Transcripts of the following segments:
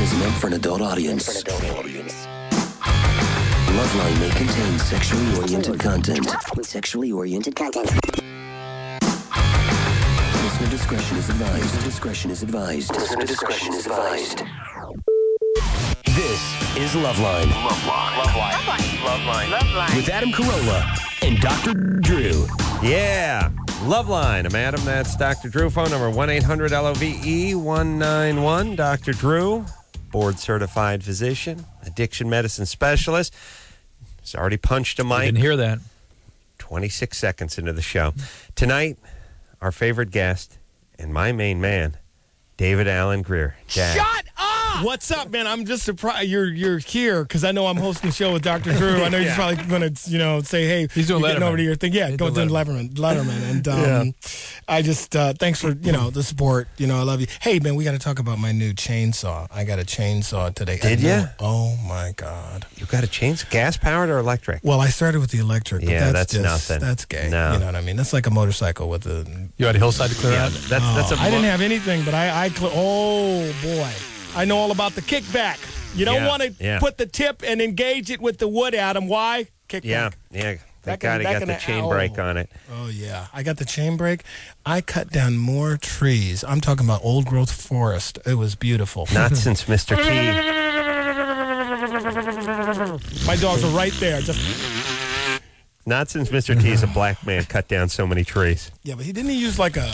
is meant for an adult audience. Loveline may contain sexually oriented content. Listener discretion is advised. Listener discretion is advised. This is Loveline. Loveline. With Adam Carolla and Dr. Drew. Yeah. Loveline. I'm Adam. That's Dr. Drew. Phone number 1-800-LOVE-191. Dr. Drew, board-certified physician, addiction medicine specialist. He's already punched a mic. I didn't hear that. 26 seconds into the show. Tonight, our favorite guest and my main man, David Alan Grier. Dad. Shut up! What's up, man? I'm just surprised you're here because I know I'm hosting the show with Dr. Drew. I know you're probably going to, say, hey, he's doing getting Letterman. over to your thing. Yeah, go to Letterman. And I just, thanks for, the support. I love you. Hey, man, we got to talk about my new chainsaw. I got a chainsaw today. Did you? Oh, my God. You got a chainsaw? Gas-powered or electric? Well, I started with the electric. But Yeah, that's nothing. That's gay. No. You know what I mean? That's like a motorcycle with a... You had a hillside to clear out? That's I didn't have anything, but oh, boy. I know all about the kickback. You don't want to put the tip and engage it with the wood, Adam. Why? Kickback. Yeah. Thank God he got the chain brake on it. Oh, yeah. I got the chain brake. I cut down more trees. I'm talking about old-growth forest. It was beautiful. Not since Mr. T. My dogs are right there. Not since Mr. T's a black man cut down so many trees. Yeah, but he didn't use like a...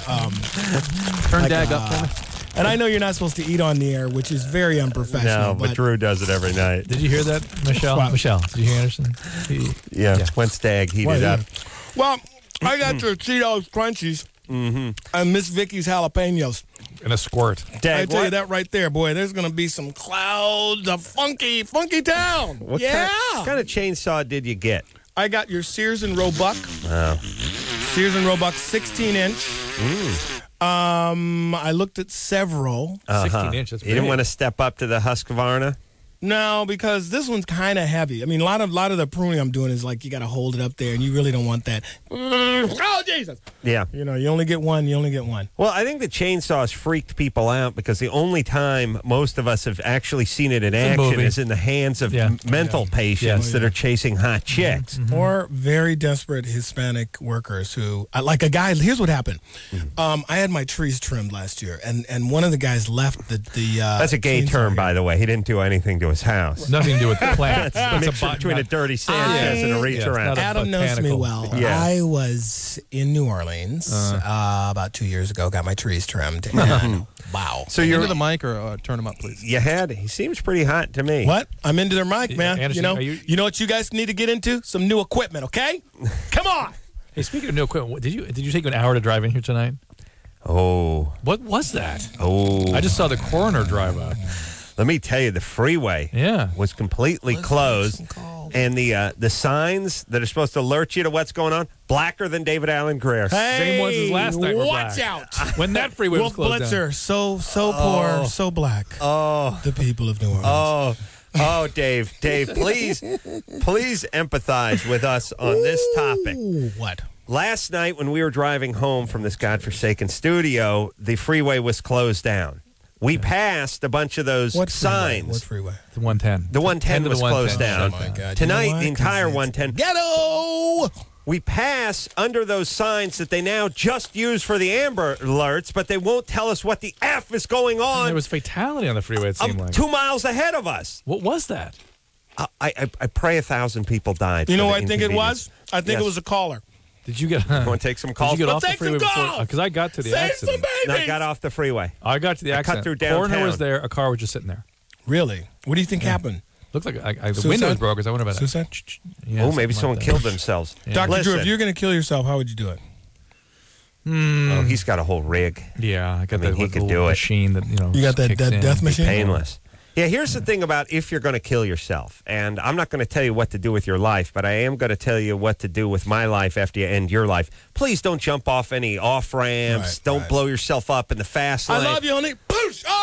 Turn Dag up for me. And I know you're not supposed to eat on the air, which is very unprofessional. No, but Drew does it every night. Did you hear that, Michelle? What? Michelle, did you hear Anderson? When Stag heated up. Well, I got your Cheetos Crunchies and Miss Vicky's jalapenos. In a squirt. I tell you that right there, boy. There's going to be some clouds of funky town. What kind of chainsaw did you get? I got your Sears and Roebuck. Oh. Sears and Roebuck 16-inch. I looked at several. 16 inches. You didn't want to step up to the Husqvarna? No, because this one's kind of heavy. I mean, a lot of the pruning I'm doing is like you got to hold it up there, and you really don't want that. Oh, Jesus! Yeah. You only get one. Well, I think the chainsaws freaked people out because the only time most of us have actually seen it in action is in the hands of mental patients that are chasing hot chicks. Or very desperate Hispanic workers who, like a guy, here's what happened. I had my trees trimmed last year, and one of the guys left the That's a gay term, by the way. He didn't do anything to his house. Nothing to do with the plant. It's a mixture between a dirty Sanchez and a reach around. Adam knows me well. Yeah. I was in New Orleans about 2 years ago, got my trees trimmed, and wow. So you're into the mic or turn them up, please. You had. He seems pretty hot to me. What? I'm into their mic, man. Anderson, you know what you guys need to get into? Some new equipment, okay? Come on. Hey, speaking of new equipment, did you take an hour to drive in here tonight? Oh. What was that? Oh. I just saw the coroner drive up. Let me tell you, the freeway was completely closed, and the signs that are supposed to alert you to what's going on, blacker than David Alan Grier. Hey, same ones as last night were watch black. out. When that freeway was Wolf closed Blitzer, so poor, so black. Oh. The people of New Orleans. Oh, Dave, please empathize with us on this topic. What? Last night when we were driving home from this godforsaken studio, the freeway was closed down. We passed a bunch of those signs. What freeway? The 110. The 110 was closed down. Oh, my God. Tonight, the entire 110. Ghetto! We pass under those signs that they now just use for the Amber Alerts, but they won't tell us what the F is going on. There was fatality on the freeway, it seemed like. 2 miles ahead of us. What was that? I pray 1,000 people died. You know what I think it was? I think it was a caller. Did you get? Want to take some calls? Did you get off the take freeway some before? calls! Because I got to the Save accident. some babies! I got off the freeway. I got to the accident. cut through downtown. Coroner was there. A car was just sitting there. Really? What do you think happened? Looked like the Suicide? windows broke. I wonder about Suicide? it. Yeah, Oh, maybe something someone like killed themselves. Dr. Drew, Listen. if you're going to kill yourself, how would you do it? Oh, he's got a whole rig. Yeah, I got mean, that he little could do it. machine that You got that kicks in. death machine? Painless. Yeah, here's the thing about if you're going to kill yourself. And I'm not going to tell you what to do with your life, but I am going to tell you what to do with my life after you end your life. Please don't jump off any off-ramps. Right, don't right. blow yourself up in the fast lane. I love you, honey. Poosh! Oh, yeah!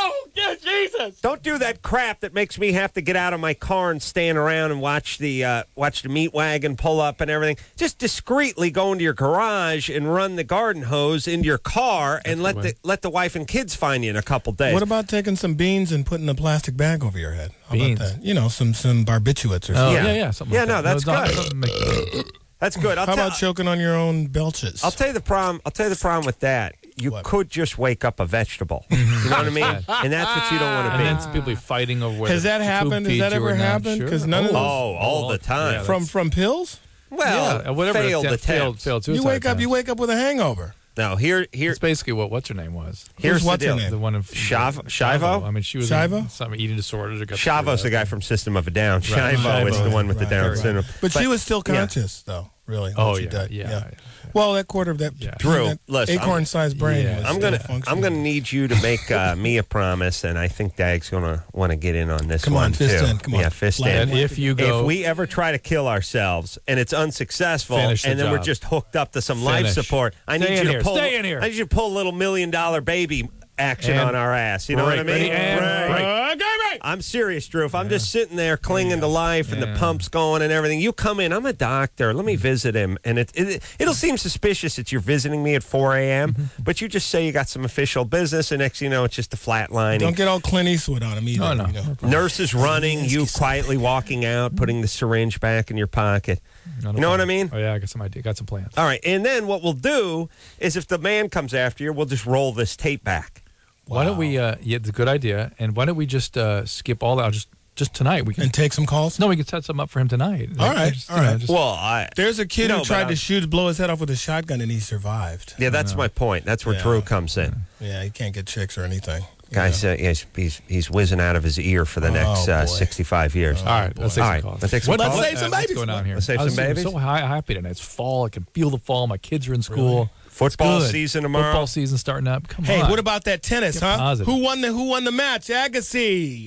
you, Jesus. Don't do that crap that makes me have to get out of my car and stand around and watch the meat wagon pull up and everything. Just discreetly go into your garage and run the garden hose into your car and let the wife and kids find you in a couple days. What about taking some beans and putting a plastic bag over your head? How Beans? about that? You know, some barbiturates or something. Yeah. Something like that. That's good. good. That's good. How about choking on your own belches? I'll tell you the problem with that. You could just wake up a vegetable. You know what I mean? And that's what you don't want to be. And then people fighting over whether Has that happened? Has that ever happened? Because none of those. All the time. From pills? Well, whatever failed attempts. Failed You wake up with a hangover. No, here. It's basically what's her name was. Here's what's the her deal. name? The one of Shavo. I mean, she was Shivo? in some eating disorders. Shavo's the guy from System of a Down. Right. Shivo is the one with the Down Right. syndrome. But she was still conscious, though. Really? Oh, she yeah, died. yeah. Well, that quarter of that, Drew, that listen, acorn-sized brain. Yeah. Was I'm still gonna functioning. need you to make me a promise, and I think Dag's gonna want to get in on this Come one on, fist too. in. Come on. Yeah, fist Flat. in. And if you go, If we ever try to kill ourselves and it's unsuccessful, and Finish the then we're job. just hooked up to some life Finish. support, I Stay need in you here. to pull. Stay in here. I need you to pull a little $1 million baby action And on our ass. You know what I mean? break, and break. I'm serious, Drew. If I'm just sitting there clinging to life and the pump's going and everything, you come in. I'm a doctor. Let me visit him. And it'll seem suspicious that you're visiting me at 4 a.m., but you just say you got some official business, and next thing you know, it's just a flatlining. Don't get all Clint Eastwood on him either. Oh, no. You know? Nurses running, you quietly walking out, putting the syringe back in your pocket. You know what I mean? Oh, yeah, I got some idea. Got some plans. All right. And then what we'll do is if the man comes after you, we'll just roll this tape back. Why don't we, yeah, it's a good idea. And why don't we just skip all that? Just tonight. We can. And take some calls? No, we can set some up for him tonight. All right. Just, All right. Well, There's a kid who tried to blow his head off with a shotgun, and he survived. Yeah, that's my point. That's where Drew comes in. Yeah, he can't get chicks or anything. Guy said he's whizzing out of his ear for the next 65 years. All right, let's take some calls. Let's take some calls. Let's save some babies. What's going on here? Let's save some babies. I'm so happy tonight. It's fall. I can feel the fall. My kids are in school. Really? Football Good. season tomorrow. Football season starting up. Come Hey, on. what about that tennis, Get huh? positive. Who won the match? Agassi.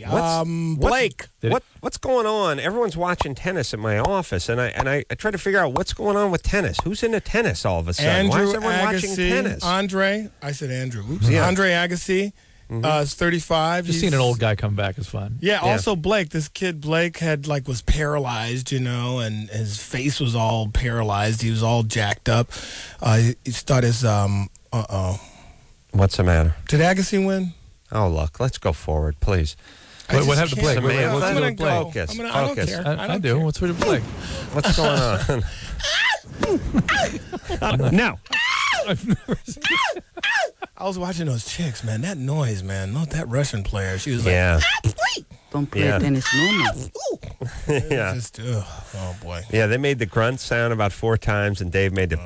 Blake. What's going on? Everyone's watching tennis in my office, and I try to figure out what's going on with tennis. Who's into tennis all of a sudden? Why Andrew is everyone watching Agassi. tennis? Andre. I said Andrew. Oops. Yeah. Andre Agassi. Is 35. Just seeing an old guy come back is fun. Yeah, also Blake. This kid Blake was paralyzed, and his face was all paralyzed. He was all jacked up. He thought his What's the matter? Did Agassi win? Oh, look, let's go forward, please. What happened to Blake? Samantha, What's I'm he gonna doing with Blake? go. Focus. I don't care. I do. What's with Blake? What's going on? No. I've never seen I was watching those chicks, man. That noise, man. Not that Russian player. She was like, Yeah. Don't play Yeah. tennis no more. Yeah. just, oh boy. Yeah, they made the grunt sound about 4 times, and Dave made the.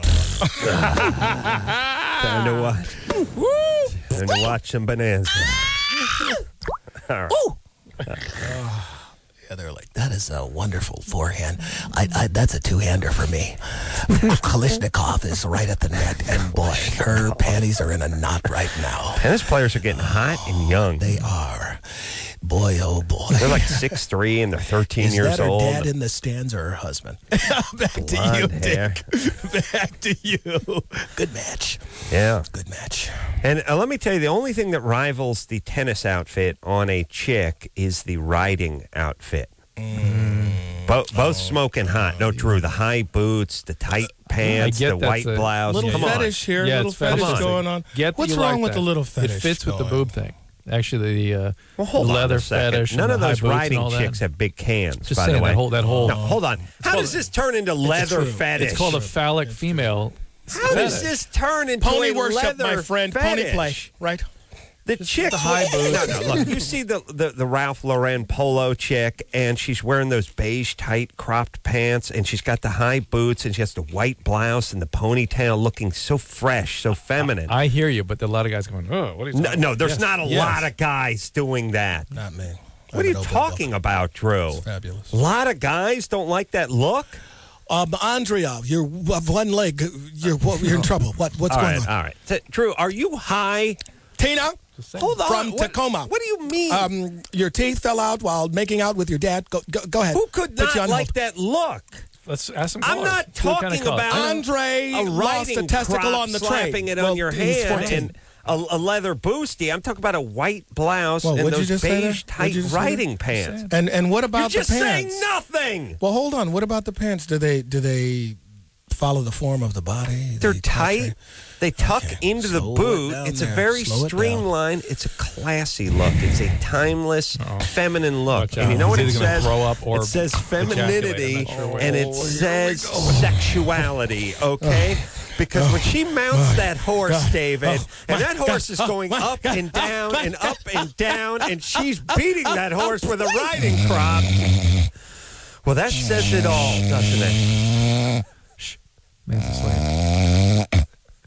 Time to watch. Time to watch some Bonanza. All right. Yeah, they're like, that is a wonderful forehand. That's a two-hander for me. Kalishnikov is right at the net, and boy, her panties are in a knot right now. Tennis players are getting hot and young. They are. Boy, oh boy. They're like 6'3", and they're 13 Is years that her old. dad in the stands or her husband? Back to you, Blonde hair. Dick. Back to you. Good match. Yeah. Good match. And let me tell you, the only thing that rivals the tennis outfit on a chick is the riding outfit. Both smoking hot. No, Drew, the high boots, the tight pants, get the that's white a blouse. Little Come fetish here. Yeah, Little it's fetish fetish. going on. Get that What's you wrong like with that. the little fetish? It fits with the going? boob thing. Actually, the Well, hold on leather a second. fetish. None and of the high those boots and riding all that. chicks have big cans, Just by saying the way. that whole. No, hold on. How does this turn into leather true. fetish? It's called a phallic female. How does this turn into Pony a worship, leather my friend. fetish? Pony play. Right. The chick, the high boots. No, look. You see the Ralph Lauren polo chick, and she's wearing those beige tight cropped pants, and she's got the high boots, and she has the white blouse and the ponytail, looking so fresh, so feminine. I hear you, but there are a lot of guys going, oh, what are you talking about? No, there's Yes. not a Yes. lot of guys doing that. Not me. What are you talking about, Drew? Fabulous. A lot of guys don't like that look. Andrea, you're one leg. You're in trouble. What's going on? All right. Drew, are you high? Tina, Hold on. from Tacoma. What do you mean? Your teeth fell out while making out with your dad. Go ahead. Who could Put you not on like hold. that look? Let's ask some I'm callers. not See what kind talking of callers. about Andre a lost a riding testicle crop on the slapping tray. it on your he was hand. 14. And a leather boosty. I'm talking about a white blouse Well, and what'd you those just say there? beige tight What'd you just say riding pants. And what You're about the just pants? saying nothing. Well, hold on. What about the pants? Do they follow the form of the body? They're They tight. They tuck into the Slow it boot. down It's a there. very Slow it down. streamlined. It's a classy look. It's a timeless, feminine look. Watch And out. you know what He's it either gonna says? throw up or it says ejaculate. femininity I'm not sure which. and it says sexuality. Okay. Because when she mounts that horse, David, and that horse is going up and down and up and down, and she's beating that horse with a riding crop. Well, that says it all, doesn't it? Shh. Man's asleep.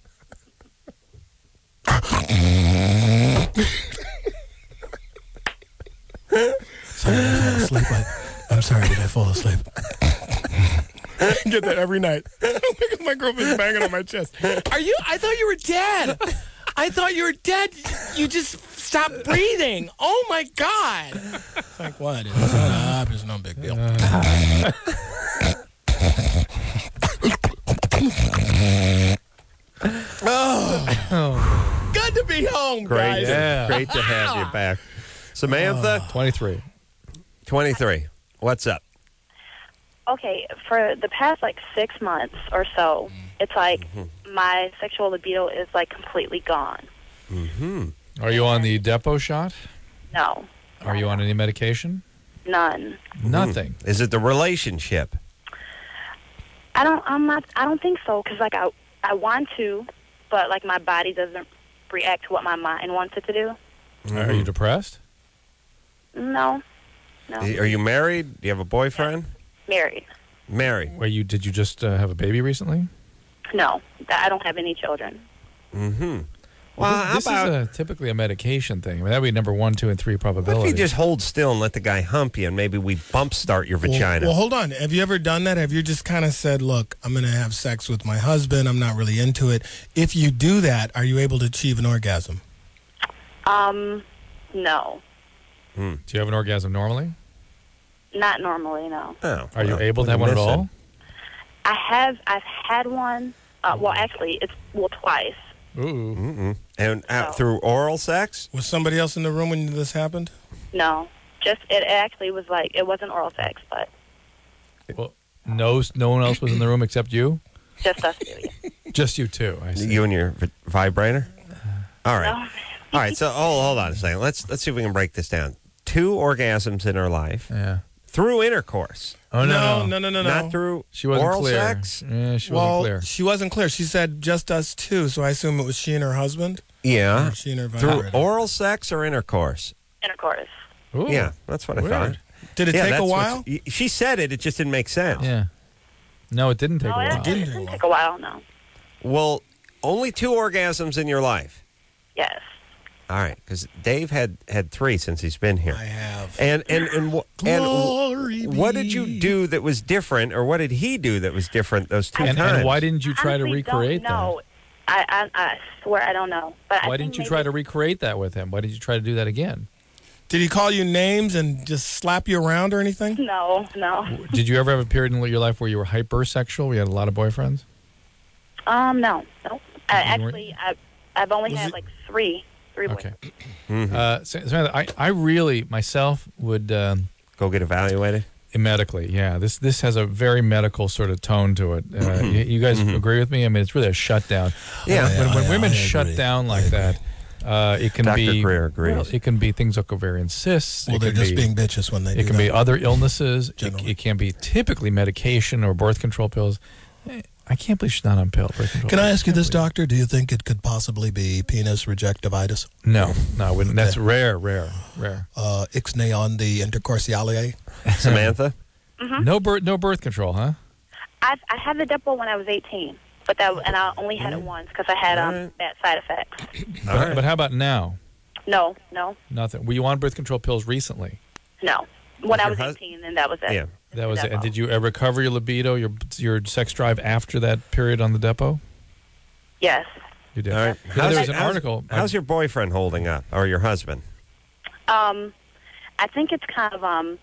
Sorry, did I fall asleep? I'm sorry, did I fall asleep? I get that every night. My girlfriend's banging on my chest. Are you? I thought you were dead. I thought you were dead. You just stopped breathing. Oh my God. It's like, what? It's not it's no big deal. Good to be home, Great, guys. great to have you back. Samantha, 23. 23. What's up? Okay, for the past 6 months or so, it's like my sexual libido is completely gone. Are you on the Depo shot? No. Are you on any medication? None. Nothing. Is it the relationship? I don't think so, because I want to, but my body doesn't react to what my mind wants it to do. Are you depressed? No. Are you married? Do you have a boyfriend? Married. Married. Did you just have a baby recently? No. I don't have any children. Well, this is typically a medication thing. I mean, that would be number 1, 2, and 3 What probability. if you just hold still and let the guy hump you, and maybe we bump start your vagina? Well, hold on. Have you ever done that? Have you just kind of said, look, I'm going to have sex with my husband. I'm not really into it. If you do that, are you able to achieve an orgasm? No. Do you have an orgasm normally? Not normally, no. Oh, Are you well, able to what have are one you at missing? all? I've had one. Well, actually, twice. Ooh. And No. through oral sex? Was somebody else in the room when this happened? No. It actually was it wasn't oral sex, but Well, no one else was in the room except you? just us two. Yeah. Just you two, I see. You and your vibrator? All right. No. All right, so hold on a second. Let's see if we can break this down. 2 orgasms in her life Yeah. through intercourse. Oh, No. Not through She wasn't oral clear. sex? Yeah, she Well, wasn't clear. she wasn't clear. She said just us two, so I assume it was she and her husband? Yeah. Or she and her Through vibrator? oral sex or intercourse? Intercourse. Ooh. Yeah, that's what I Weird. thought. Did it Yeah, take that's a what while? she said it just didn't make sense. Yeah. No, it didn't take No, a while. it didn't didn't take a while, no. Well, only 2 orgasms in your life. Yes. All right, because Dave had 3 since he's been here. I have. And Glory what did be. you do that was different, or what did he do that was different those 2 And times? why didn't you try to Honestly, recreate don't know. I swear I don't know. But Why didn't you try to recreate that with him? Why did you try to do that again? Did he call you names and just slap you around or anything? No. Did you ever have a period in your life where you were hypersexual? Where you had a lot of boyfriends? No. weren't- I've only Was had it- three Okay. boyfriends. Samantha, I really myself would Go get evaluated? medically. Yeah, this has a very medical sort of tone to it. You guys agree with me? I mean, it's really a shutdown. Yeah. When women I shut agree. down like I that, it can Dr. be Greer agrees. well, it can be things like ovarian cysts. Well, it they're can just be, being bitches when they do It can be that. other illnesses. Generally. It can be typically medication or birth control pills. I can't believe she's not on birth control. Can I pills. ask you this, Can't believe doctor? Do you think it could possibly be penis rejectivitis? it. No, I wouldn't. That's rare. Ixnay on the intercorsiale? Samantha? No birth control, huh? I had the Depo when I was 18, and I only had it once because I had Alright. bad side effects. But how about now? No. Nothing. Were you on birth control pills recently? When I your was hus- 18, and that was it. Yeah. That was it. And Depo. did you ever recover your libido, your sex drive after that period on the depot? Yes. You did. All right. Yeah, there was an article. How's your boyfriend holding up, or your husband? I think it's kind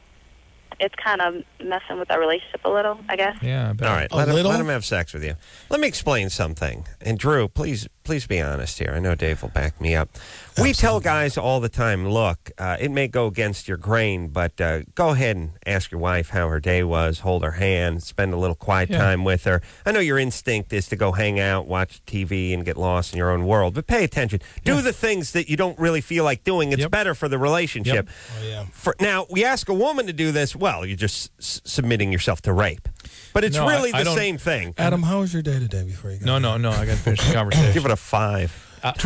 of messing with our relationship a little, I guess. Yeah. I bet. All right, A let little? him have sex with you. Let me explain something. And Drew, please please be honest here. I know Dave will back me up. We tell guys all the time, look, it may go against your grain, but go ahead and ask your wife how her day was, hold her hand, spend a little quiet time with her. I know your instinct is to go hang out, watch TV, and get lost in your own world, but pay attention. Do the things that you don't really feel like doing. It's better for the relationship. Oh, yeah. Now, we ask a woman to do this, well, you're just submitting yourself to rape. But it's really the same thing. Adam, how was your day today before you got No. I got to finish the conversation. Give it a 5.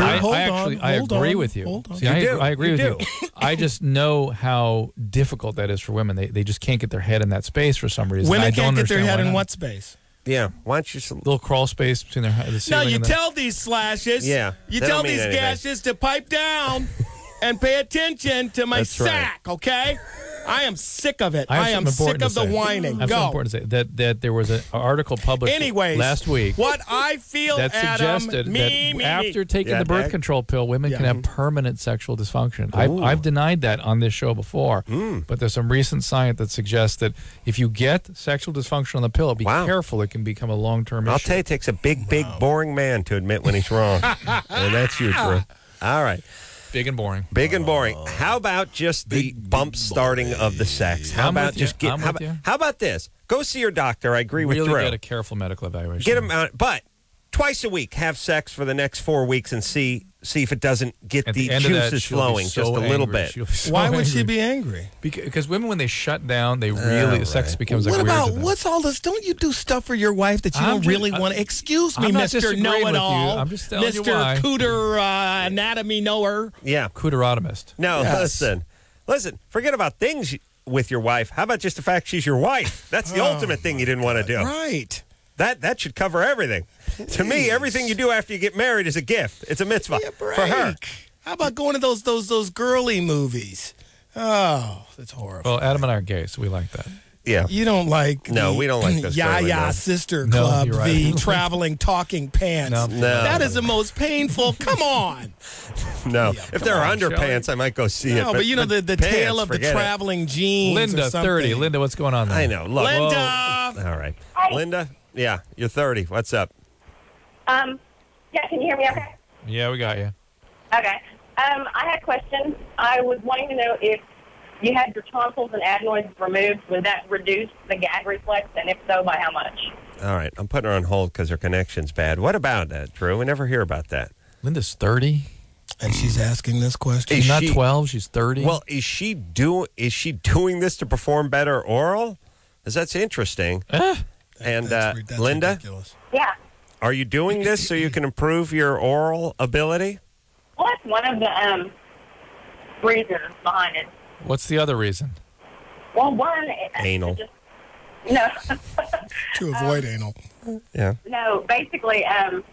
I agree with you. See, I agree with you. I just know how difficult that is for women. They just can't get their head in that space for some reason. Women I don't can't get their understand head why in not. what space? Yeah, why don't you... Little crawl space between the No, ceiling you and tell these slashes. Yeah, You they tell don't mean these anything. gashes to pipe down and pay attention to my That's right. sack, okay? I am sick of it. I I have am something sick important of to the say. whining. I have something Go. important to say. That there was an article published Anyways, last week what I feel, that suggested Adam, that after taking Yeah, the birth Dag? control pill, women can have permanent sexual dysfunction. I've denied that on this show before, but there's some recent science that suggests that if you get sexual dysfunction on the pill, be careful. It can become a long-term issue. I'll tell you, it takes a big, boring man to admit when he's wrong. And that's you, Drew. All right. Big and boring. Big and boring. How about just the bump starting of the sex? How I'm about with you. just get? I'm How with you. about this? Go see your doctor. I agree with Really Drew. get a careful medical evaluation. Get him out, but twice a week, have sex for the next 4 weeks and see if it doesn't get At the end of that, juices she'll be flowing so just a little angry. bit. She'll be so Why would she angry. be angry? Because women, when they shut down, they really sex becomes What like weird about to them. what's all this? Don't you do stuff for your wife that you I'm don't just- really want? Excuse me, I'm not Mister disagreeing Know with It you. All, I'm just telling you Mister why. Cooter Anatomy Knower. Yeah. Cooterotomist? No, Yes. listen. Forget about things with your wife. How about just the fact she's your wife? That's the ultimate thing you didn't want to do. Right. That should cover everything. To me, everything you do after you get married is a gift. It's a mitzvah Yeah, break. for her. How about going to those girly movies? Oh, that's horrible. Well, Adam and I are gay, so we like that. Yeah. You don't like No, the we don't like those girly Yaya movies. Sister No, Club, you're right. the traveling talking pants. No. No. That is the most painful. Come on. No. If there are on, underpants, I might go see it. No, but you know the pants, tale of the forget it. traveling jeans. or Linda, something. 30. Linda, what's going on there? I know. Look. Linda. All right. Linda? Yeah, you're 30. What's up? Yeah, can you hear me okay? Yeah, we got you. Okay. I had a question. I was wanting to know if you had your tonsils and adenoids removed, would that reduce the gag reflex, and if so, by how much? All right. I'm putting her on hold because her connection's bad. What about that, Drew? We never hear about that. Linda's 30. And she's asking this question. She's Is not she- 12. She's 30. Well, is she doing this to perform better oral? Because that's interesting. And That's Linda, ridiculous. Yeah. are you doing this so you can improve your oral ability? Well, that's one of the reasons behind it. What's the other reason? Well, one... Anal. No. To avoid anal. Yeah. No, basically,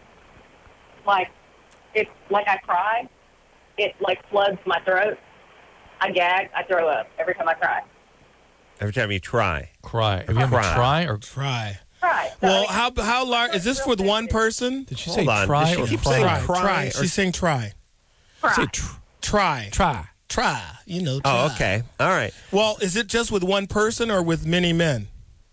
like, if, like, I cry, it, like, floods my throat. I gag, I throw up every time I cry. Every time you try. Cry. Have you ever Cry. try or Try. Cry. So, Well, I mean, how large is this with one person? did she Hold say on. try Does she or keep cry? saying Try. cry Try. or- She's saying try. cry. Say Try. try. Try. You know. Oh, try. okay. All right. Well, is it just with one person or with many men?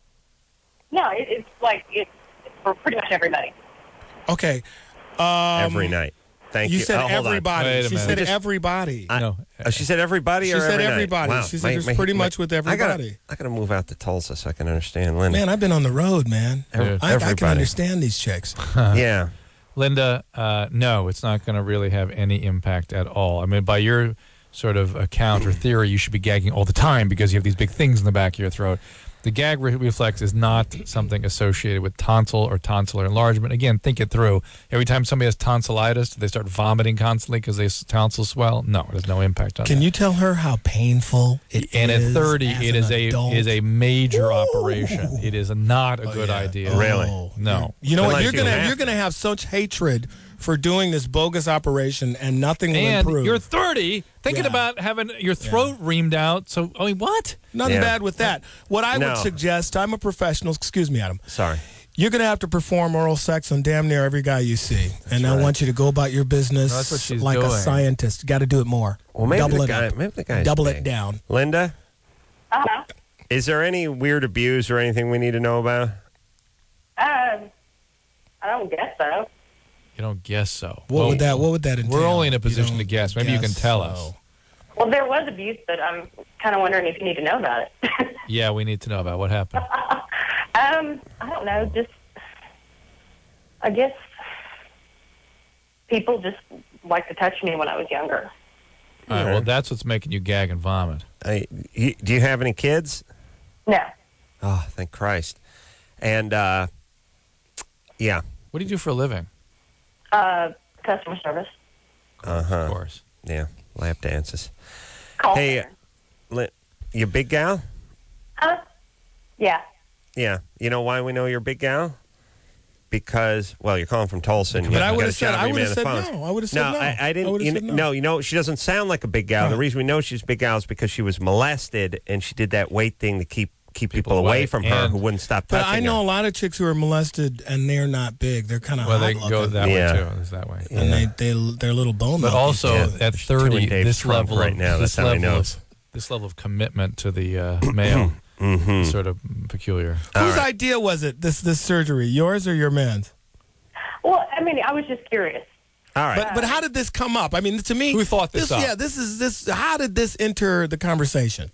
No, it's like, it's for pretty much everybody. Okay. Every night. Thank you. You said Oh, hold on. everybody. Wait a She minute. said Just- everybody. No. Oh, she said everybody She or said every night? everybody. Wow. She said it's pretty much with everybody. I gotta move out to Tulsa so I can understand Linda. Man, I've been on the road, man. Dude. I can Everybody. understand these chicks. Yeah. Linda, no, it's not going to really have any impact at all. I mean, by your sort of account or theory, you should be gagging all the time because you have these big things in the back of your throat. The gag reflex is not something associated with tonsil or tonsillar enlargement. Again, think it through. Every time somebody has tonsillitis, do they start vomiting constantly because their tonsils swell? No, there's no impact on that. Can you tell her how painful it And is? at 30, as it an is adult? a major operation. It is not a good idea. Really? No. You know what? Unless You're you gonna have you're gonna have such hatred for doing this bogus operation, and nothing will And improve. you're 30, thinking Yeah. about having your throat reamed out. So, I mean, what? Nothing Yeah. bad with that. What I No. would suggest, I'm a professional. Excuse me, Adam. Sorry. You're going to have to perform oral sex on damn near every guy you see. And I want you to go about your business That's what she's like a doing. scientist. You got to do it more. Well, maybe Double the it guy. up. Maybe the guy's Double big. it down. Linda, Uh-huh. is there any weird abuse or anything we need to know about? I don't guess so. You don't guess so. What would that entail? We're only in a You position to don't guess. Maybe you can tell us. so. Well, there was abuse, but I'm kind of wondering if you need to know about it. Yeah, we need to know about what happened. I don't know. Just, I guess people just like to touch me when I was younger. All right, well, that's what's making you gag and vomit. Do you have any kids? No. Oh, thank Christ. And, yeah. What do you do for a living? Customer service. Of course. Yeah, lap dances. Call Hey, center. you big gal? Yeah. Yeah. You know why we know you're a big gal? Because, well, you're calling from Tulsa. And But you I got would a have said, job, I you would have man said the phones. no. I would have said no. I didn't. I would've said No, you know, she doesn't sound like a big gal. Right. The reason we know she's a big gal is because she was molested and she did that weight thing to keep people away away. from her And- who wouldn't stop But touching I know her. a lot of chicks who are molested and they're not big. They're kind of Well, hot they can go looking. that Yeah. way, too. It's that way. And they're little bone But milky. also, Yeah. at There's two in 30, Dave this Trump level right of, now. That's this how he level knows. of this level of commitment to the male is sort of peculiar. Whose idea was it, this surgery? Yours or your man's? Well, I mean, I was just curious. All right. But how did this come up? I mean, to me, Who thought this up? Yeah, this. How did this enter the conversation?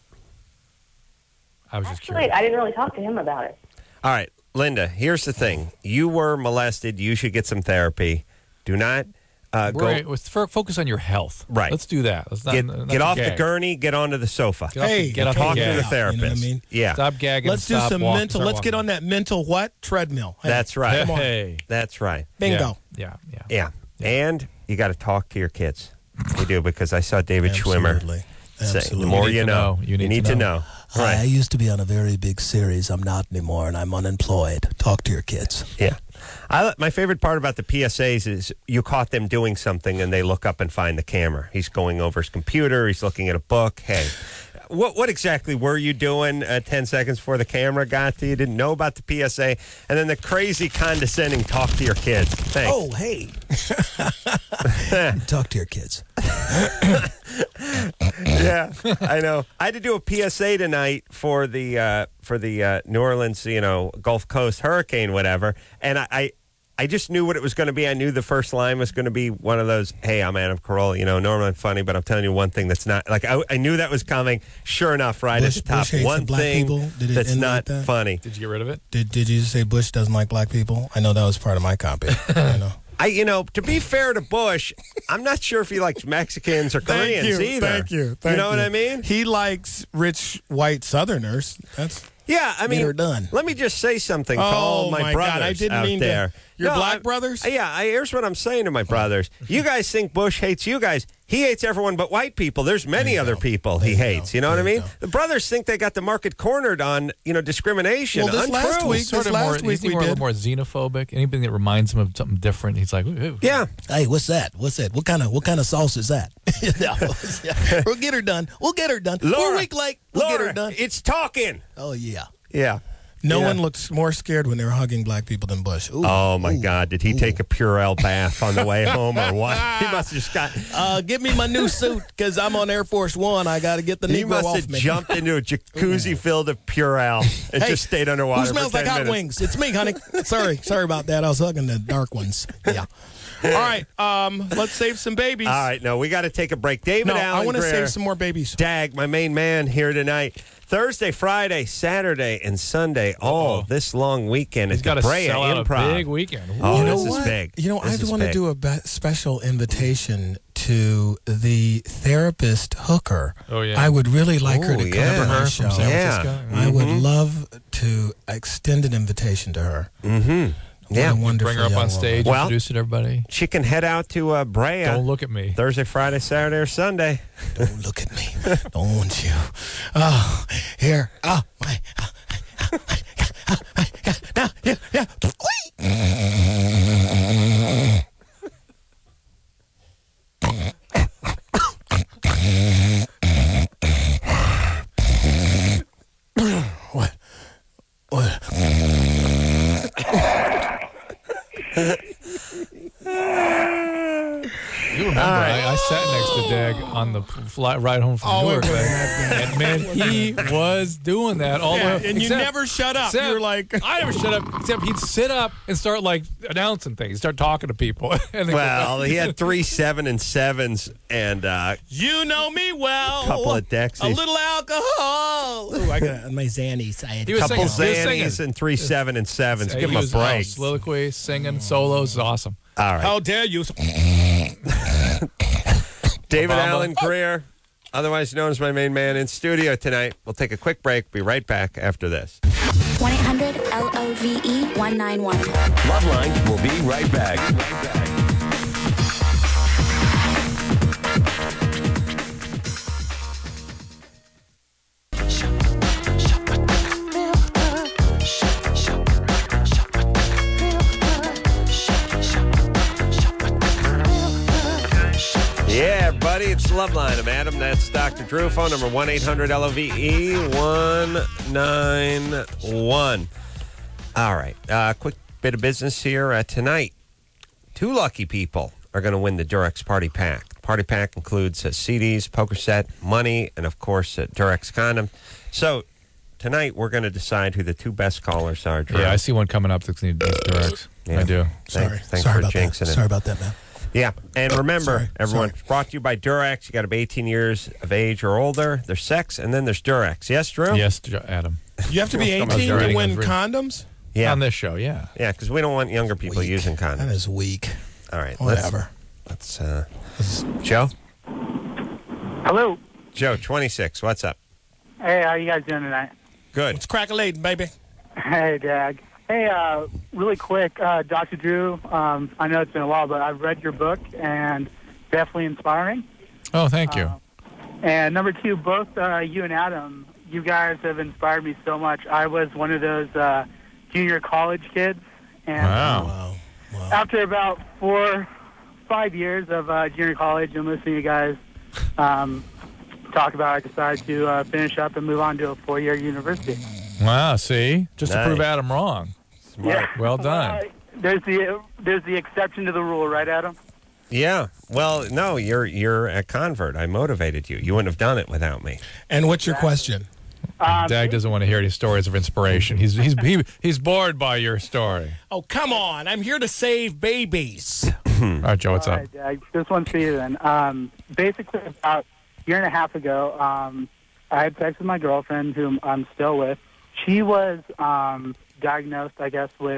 I was just Actually, curious. I didn't really talk to him about it. All right, Linda, here's the thing. You were molested. You should get some therapy. Do not go. Right, focus on your health. Right. Let's do that. Let's not, not Get off the gag. gurney. Get onto the sofa. Get off the- get off the Talk to gag. the Yeah, therapist. you know what I mean? Yeah. Stop gagging. Let's do stop some walking, mental. start Let's get walking. on that mental what? Treadmill. Hey, That's right. Come on. Hey. That's right. Bingo. Yeah. Yeah. And you got to talk to your kids. You do, because I saw David Schwimmer Absolutely. say, Absolutely. the more You need you to know. know. You need to know. Hi, I Right. used to be on a very big series. I'm not anymore, and I'm unemployed. Talk to your kids. Yeah. My favorite part about the PSAs is you caught them doing something and they look up and find the camera. He's going over his computer. He's looking at a book. Hey, what exactly were you doing 10 seconds before the camera got to you? Didn't know about the PSA. And then the crazy condescending talk to your kids. Thanks. Oh, hey. Talk to your kids. Yeah, I know. I had to do a PSA tonight for the New Orleans, Gulf Coast hurricane, whatever. And I just knew what it was going to be. I knew the first line was going to be one of those, hey, I'm Adam Carolla, normally I'm funny, but I'm telling you one thing that's not, like, I knew that was coming. Sure enough, right Bush- at the top, Bush hates one the black thing people? Did it that's end not like that? funny. Did you get rid of it? Did you just say Bush doesn't like black people? I know that was part of my copy. To be fair to Bush, I'm not sure if he likes Mexicans or Koreans either. Thank you. You know what I mean? He likes rich white Southerners. That's Yeah, I mean, her done. let me just say something to all my my brothers God! I didn't out mean there. to. Your black brothers? Yeah, here's what I'm saying to my brothers. You guys think Bush hates you guys. He hates everyone but white people. There's many other people he hates. You know what I mean? The brothers think they got the market cornered on, discrimination. Well, this Untrue. last week- Sort of last more, week isn't he we more, a little did. more xenophobic. Anything that reminds him of something different, he's like, ooh. Yeah. Hey, what's that? What's that? What kind of sauce is that? We'll get her done. We'll get her done. We're Laura, a week late. We'll get her done. It's talking. Oh, yeah. Yeah. No Yeah. one looked more scared when they were hugging black people than Bush. Ooh. Oh, my God. Did he take a Purell bath on the way home or what? He must have just got... Give me my new suit because I'm on Air Force One. I got to get the He Negro must off have me. jumped into a jacuzzi filled of Purell and Hey, just stayed underwater. Who for smells 10 like hot minutes. wings? It's me, honey. Sorry about that. I was hugging the dark ones. Yeah. All right, let's save some babies. All right, no, we got to take a break. David No, Allen I want to Greer, save some more babies. Dag, my main man here tonight. Thursday, Friday, Saturday, and Sunday, all this long weekend He's at got the to Brea sell out Improv. a big weekend. Ooh. Oh, You know this what? is big. I This is want to big. do a special invitation to the therapist hooker. Oh, yeah. I would really like her Oh, to come yeah. to my Her show. from San Yeah. Francisco. I would love to extend an invitation to her. Mm-hmm. Yeah. What a wonderful Bring her up young on stage, Well- introduce it to everybody. She can head out to Brea Don't look at me. Thursday, Friday, Saturday, or Sunday. Don't look at me. Don't you? Oh, here. Oh, my. Now, yeah. What? You remember, I sat next to Dag on the ride home from Newark. And man, he was doing that all the way. And you never shut up. You were like, I never shut up, except he'd sit up and start like announcing things, start talking to people. And well, he had 3 7 and 7s and you know me well. A couple of Dexies. A little alcohol. Ooh, I got my Xannies. I had He was couple singing. Xannies and 3 7 and 7s. Give him a was, break. Soliloquy, singing, solos is awesome. All right. How dare you? David Obama. Allen Greer, otherwise known as my main man, in studio tonight. We'll take a quick break. Be right back after this. 1-800-LOVE-191. Loveline will be right back. Yeah, everybody, it's Loveline. I'm Adam. That's Dr. Drew. Phone number 1-800-LOVE-191. All right. Quick bit of business here. Tonight, 2 lucky people are going to win the Durex Party Pack. The Party Pack includes CDs, poker set, money, and, of course, Durex condom. So, tonight, we're going to decide who the 2 best callers are, Drew. Yeah, I see one coming up that's needs Durex. Yeah. I do. Sorry. Thanks Sorry for about jinxing that. it. Sorry about that, man. Yeah, and remember, Sorry. everyone, Sorry. brought to you by Durex. You got to be 18 years of age or older. There's sex, and then there's Durex. Yes, Drew? Yes, Adam. You have to be Come 18 on, to Durex. win condoms? Yeah. On this show, yeah. Yeah, because we don't want younger people Weak. using That condoms. is weak. All right. Whatever. Let's Joe? Hello. Joe, 26. What's up? Hey, how you guys doing tonight? Good. It's crack-a-latin, baby. Hey, Dag. Hey, really quick, Dr. Drew, I know it's been a while, but I've read your book, and definitely inspiring. Oh, thank you. And number 2, both you and Adam, you guys have inspired me so much. I was one of those junior college kids, and Wow. after about 4-5 years of junior college and listening to you guys talk about it, I decided to finish up and move on to a 4-year university. Wow, see? Just to Nice. prove Adam wrong. Smart. Well done. There's the exception to the rule, right, Adam? Yeah. Well, no, you're a convert. I motivated you. You wouldn't have done it without me. And what's your question? Dag doesn't want to hear any stories of inspiration. He's bored by your story. Oh, come on. I'm here to save babies. All right, Joe, what's All up? right, Dag. This one's for you then. Basically, about a year and a half ago, I had sex with my girlfriend, whom I'm still with. She was diagnosed, I guess, with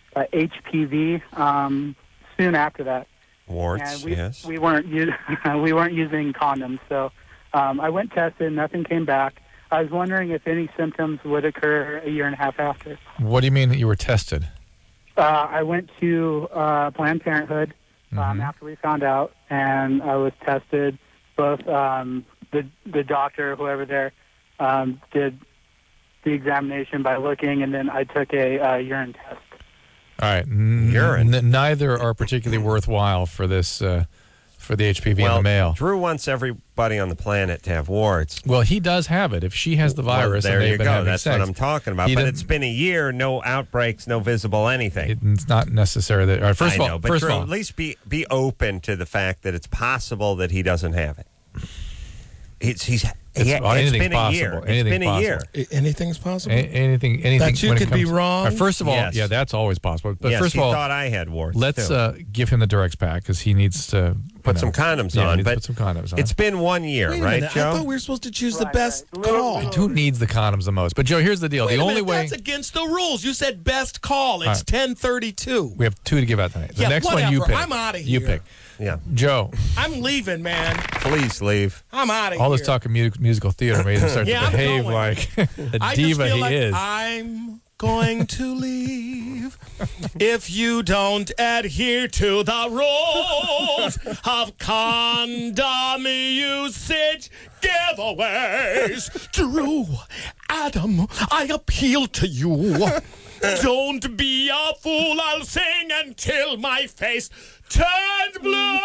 HPV soon after that. Warts, And yes. we weren't we weren't using condoms, so I went tested. Nothing came back. I was wondering if any symptoms would occur a year and a half after. What do you mean that you were tested? I went to Planned Parenthood after we found out, and I was tested. Both the doctor, whoever there, did the examination by looking, and then I took a urine test. All right. Urine. Neither are particularly worthwhile for this, for the HPV in the male. Drew wants everybody on the planet to have warts. Well, he does have it. If she has the virus, Well, there and they've you been go. having That's sex, what I'm talking about. He But didn't- it's been a year, no outbreaks, no visible anything. It's not necessary that. All right, first I of all, know, but first Drew, of all, at least be open to the fact that it's possible that he doesn't have it. It's anything's been a possible. year. It's Anything's been a year. Anything's possible? anything. That you when it could be comes- wrong? All right, first of all, Yes. yeah, that's always possible. But Yes, first he of all, thought I had warts. let's too. give him the Durex pack because he needs to Put some condoms on. He needs to But put some condoms on. it's been 1 year, Wait a right, minute. Joe? I thought we were supposed to choose the Right, best right. call. Who needs the condoms the most? But Joe, here's the deal. Wait the a only minute, way that's against the rules. You said best call. It's All right. 10:32. we have 2 to give out tonight. The Yeah, next one you whatever. pick. I'm outta You here. pick. Yeah. Joe, I'm leaving, man. Please leave. I'm out of all here. this talk of musical theater made him start Yeah, to I'm behave going. like the I diva just feel he like is. I'm going to leave if you don't adhere to the rules of condom usage giveaways. Drew, Adam, I appeal to you. Don't be a fool. I'll sing until my face turns blue.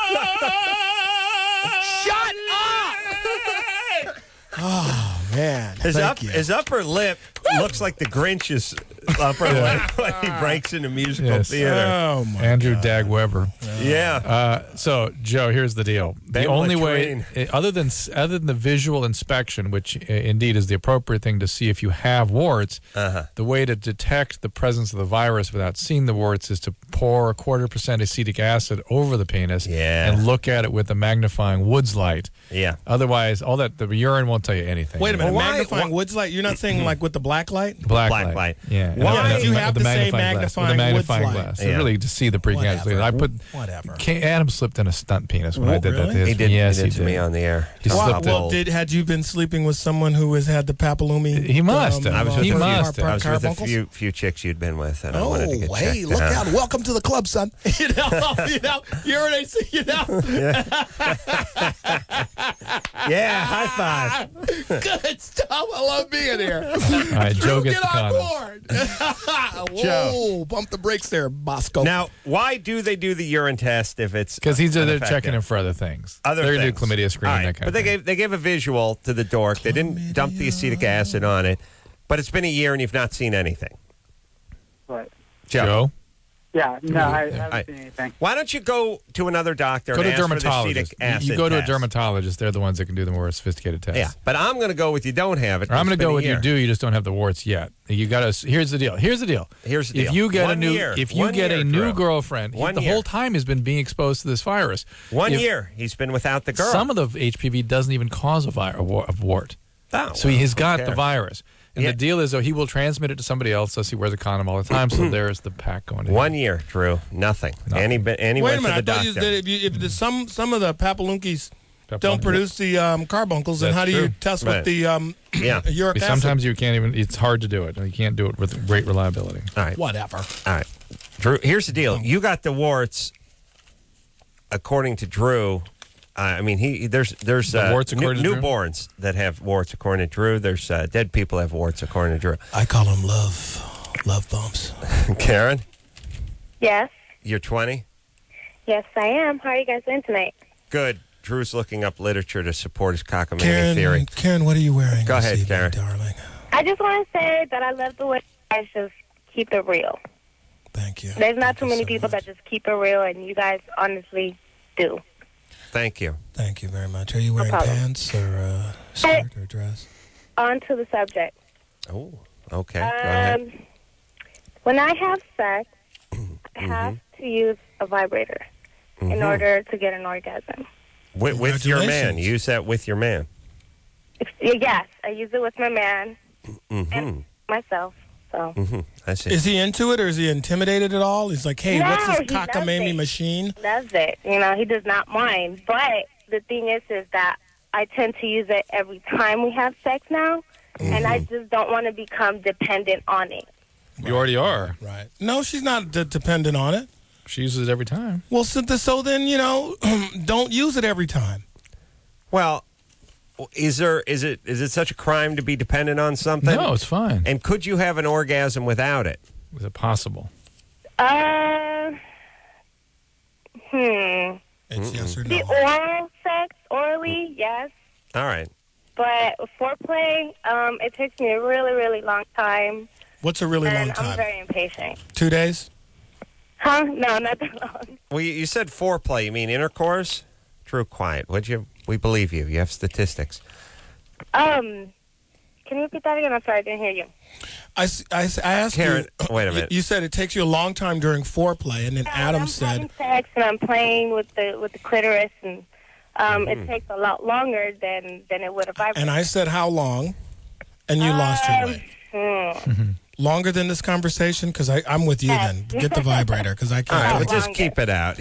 Shut up! Oh, man. His Thank you. upper lip looks like the Grinch's upper lip when he breaks into musical theater. Oh, my Andrew God. Dag Weber. Yeah. So, Joe, here's the deal. Ben The only Latrine. way, other than the visual inspection, which indeed is the appropriate thing to see if you have warts, the way to detect the presence of the virus without seeing the warts is to pour a 0.25% acetic acid over the penis and look at it with a magnifying Woods light. Yeah. Otherwise, all that the urine won't tell you anything. Wait a minute. Well, why- Magnifying Woods light? You're not saying like with the black light? Black light. Yeah. Why- you have the to say magnifying glass. With the magnifying magnifying Woods light. glass. Yeah. Really to see the precancer. I put Whatever. Adam slipped in a stunt penis when I did that to his. He did, Yes, he did to me on the air. He Top slipped of it. old. Had you been sleeping with someone who has had the papillumi? He must have. I was with, He a, must few, have. I was with a carbuncles? few chicks you'd been with, and I wanted to get Oh, checked hey, look out. out. Welcome to the club, son. you already see, Yeah, high five. Good stuff. I love being here. All right, Joe gets Get the on condoms. board. Whoa, bump the brakes there, Bosco. Now, why do they do the urine test if it's Because they're unaffected? checking him for other things. Other they're things. going to do chlamydia screening, All right, that kind but of thing. they gave a visual to the dork. They didn't dump the acetic acid on it, but it's been a year and you've not seen anything. But Joe? yeah, no, I I- haven't seen anything. Why don't you go to another doctor Go and to a ask for the dermatologist. acetic acid You go to a test? dermatologist. They're the ones that can do the more sophisticated tests. Yeah, but I'm going to go with you don't have it. Or I'm going It's to go been a with you year. do. You just don't have the warts yet. You got to. Here's the deal. Here's the If deal. you get 1 a new, year. if you 1 get year, a new Drew. girlfriend, 1 the year. whole time has been being exposed to this virus. 1 If- year he's been without the girl. Some of the HPV doesn't even cause a wart. Oh, So well, he's who got the cares? virus. And Yeah. the deal is, though, he will transmit it to somebody else. Thus, he wears a condom all the time. So there's the pack going in. 1 year, Drew. Nothing. Any Wait a went to minute. I the thought you doctor. that some of the papillunkies don't Papillunkies. produce the carbuncles, then That's how do you true. test Right. with the Yeah. uric acid? Sometimes you can't even. It's hard to do it. You can't do it with great reliability. All right. Whatever. All right. Drew, here's the deal. You got the warts, according to Drew. I mean, there's The warts according to Drew? newborns that have warts, according to Drew. There's dead people that have warts, according to Drew. I call them love bumps. Karen, Yes. you're 20? Yes, I am. How are you guys doing tonight? Good. Drew's looking up literature to support his cockamamie theory. Karen, what are you wearing? Go this ahead, evening, Karen. darling. I just want to say that I love the way you guys just keep it real. Thank you. There's not Thank too you many so people much. that just keep it real, and you guys honestly do. Thank you. Thank you very much. Are you wearing problem. pants or skirt or dress? On to the subject. Oh, okay. Go ahead. When I have sex, I have to use a vibrator in order to get an orgasm. With your man. Congratulations. Use that with your man. Yes, I use it with my man and myself. So I see. Is he into it or is he intimidated at all? He's like, hey, No, what's this he loves cockamamie it. machine? that's it. You know, he does not mind. But the thing is that I tend to use it every time we have sex now, and I just don't want to become dependent on it. You already are. Right. No, she's not dependent on it. She uses it every time. Well, so then, don't use it every time. Well, is it such a crime to be dependent on something? No, it's fine. And could you have an orgasm without it? Is it possible? It's yes or no. The oral sex, orally, yes. All right. But foreplay, it takes me a really, really long time, What's a really long and I'm time? very impatient. 2 days? Huh? No, not that long. Well, you said foreplay. You mean intercourse? Drew, quiet. We believe you. You have statistics. Can you repeat that again? I'm sorry, I didn't hear you. I asked Karen, you. wait a minute. You said it takes you a long time during foreplay, and then Adam I'm said, having sex and I'm playing with the clitoris, and it takes a lot longer than it would if I. and I said, how long? And you lost your way. Longer than this conversation? Because I'm with you then. Get the vibrator, because I All can't. right, do but it. just keep it out.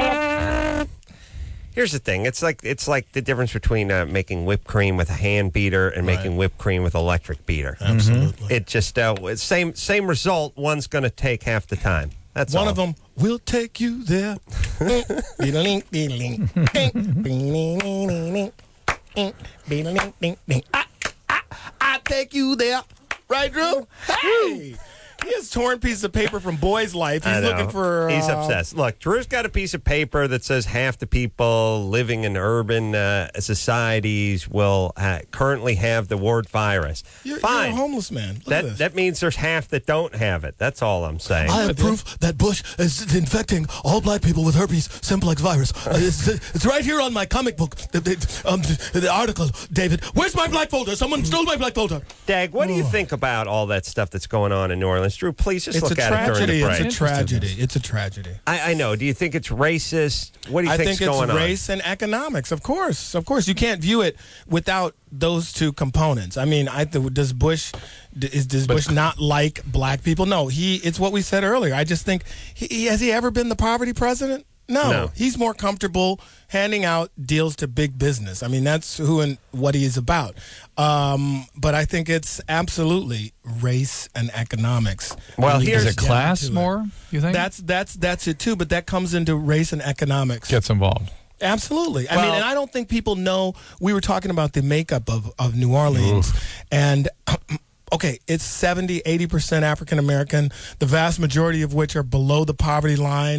Here's the thing. It's like the difference between making whipped cream with a hand beater and making whipped cream with electric beater. Absolutely. It just same result. One's going to take half the time. That's One all. of them will take you there. I take you there. Right, Drew? Hey! He has torn pieces of paper from Boy's Life. He's I know. looking for. He's obsessed. Look, Drew's got a piece of paper that says half the people living in urban societies will currently have the wart virus. You're Fine. a homeless man. Look at this. That means there's half that don't have it. That's all I'm saying. I have proof that Bush is infecting all black people with herpes simplex virus. It's right here on my comic book. The article, David. Where's my black folder? Someone stole my black folder. Dag, what do you think about all that stuff that's going on in New Orleans? Drew, please just look at it during the break. It's a tragedy. It's a tragedy. I know. Do you think it's racist? What do you I think's think going it's on? race and economics. Of course. You can't view it without those two components. I mean, does Bush not like black people? No. It's what we said earlier. I just think has he ever been the poverty president? No. He's more comfortable handing out deals to big business. I mean, that's who and what he is about. But I think it's absolutely race and economics. Well, is it class more, you think? That's it too, but that comes into race and economics. Gets involved. Absolutely. I mean, and I don't think people know. We were talking about the makeup of New Orleans, and okay, it's 70-80% African American, the vast majority of which are below the poverty line.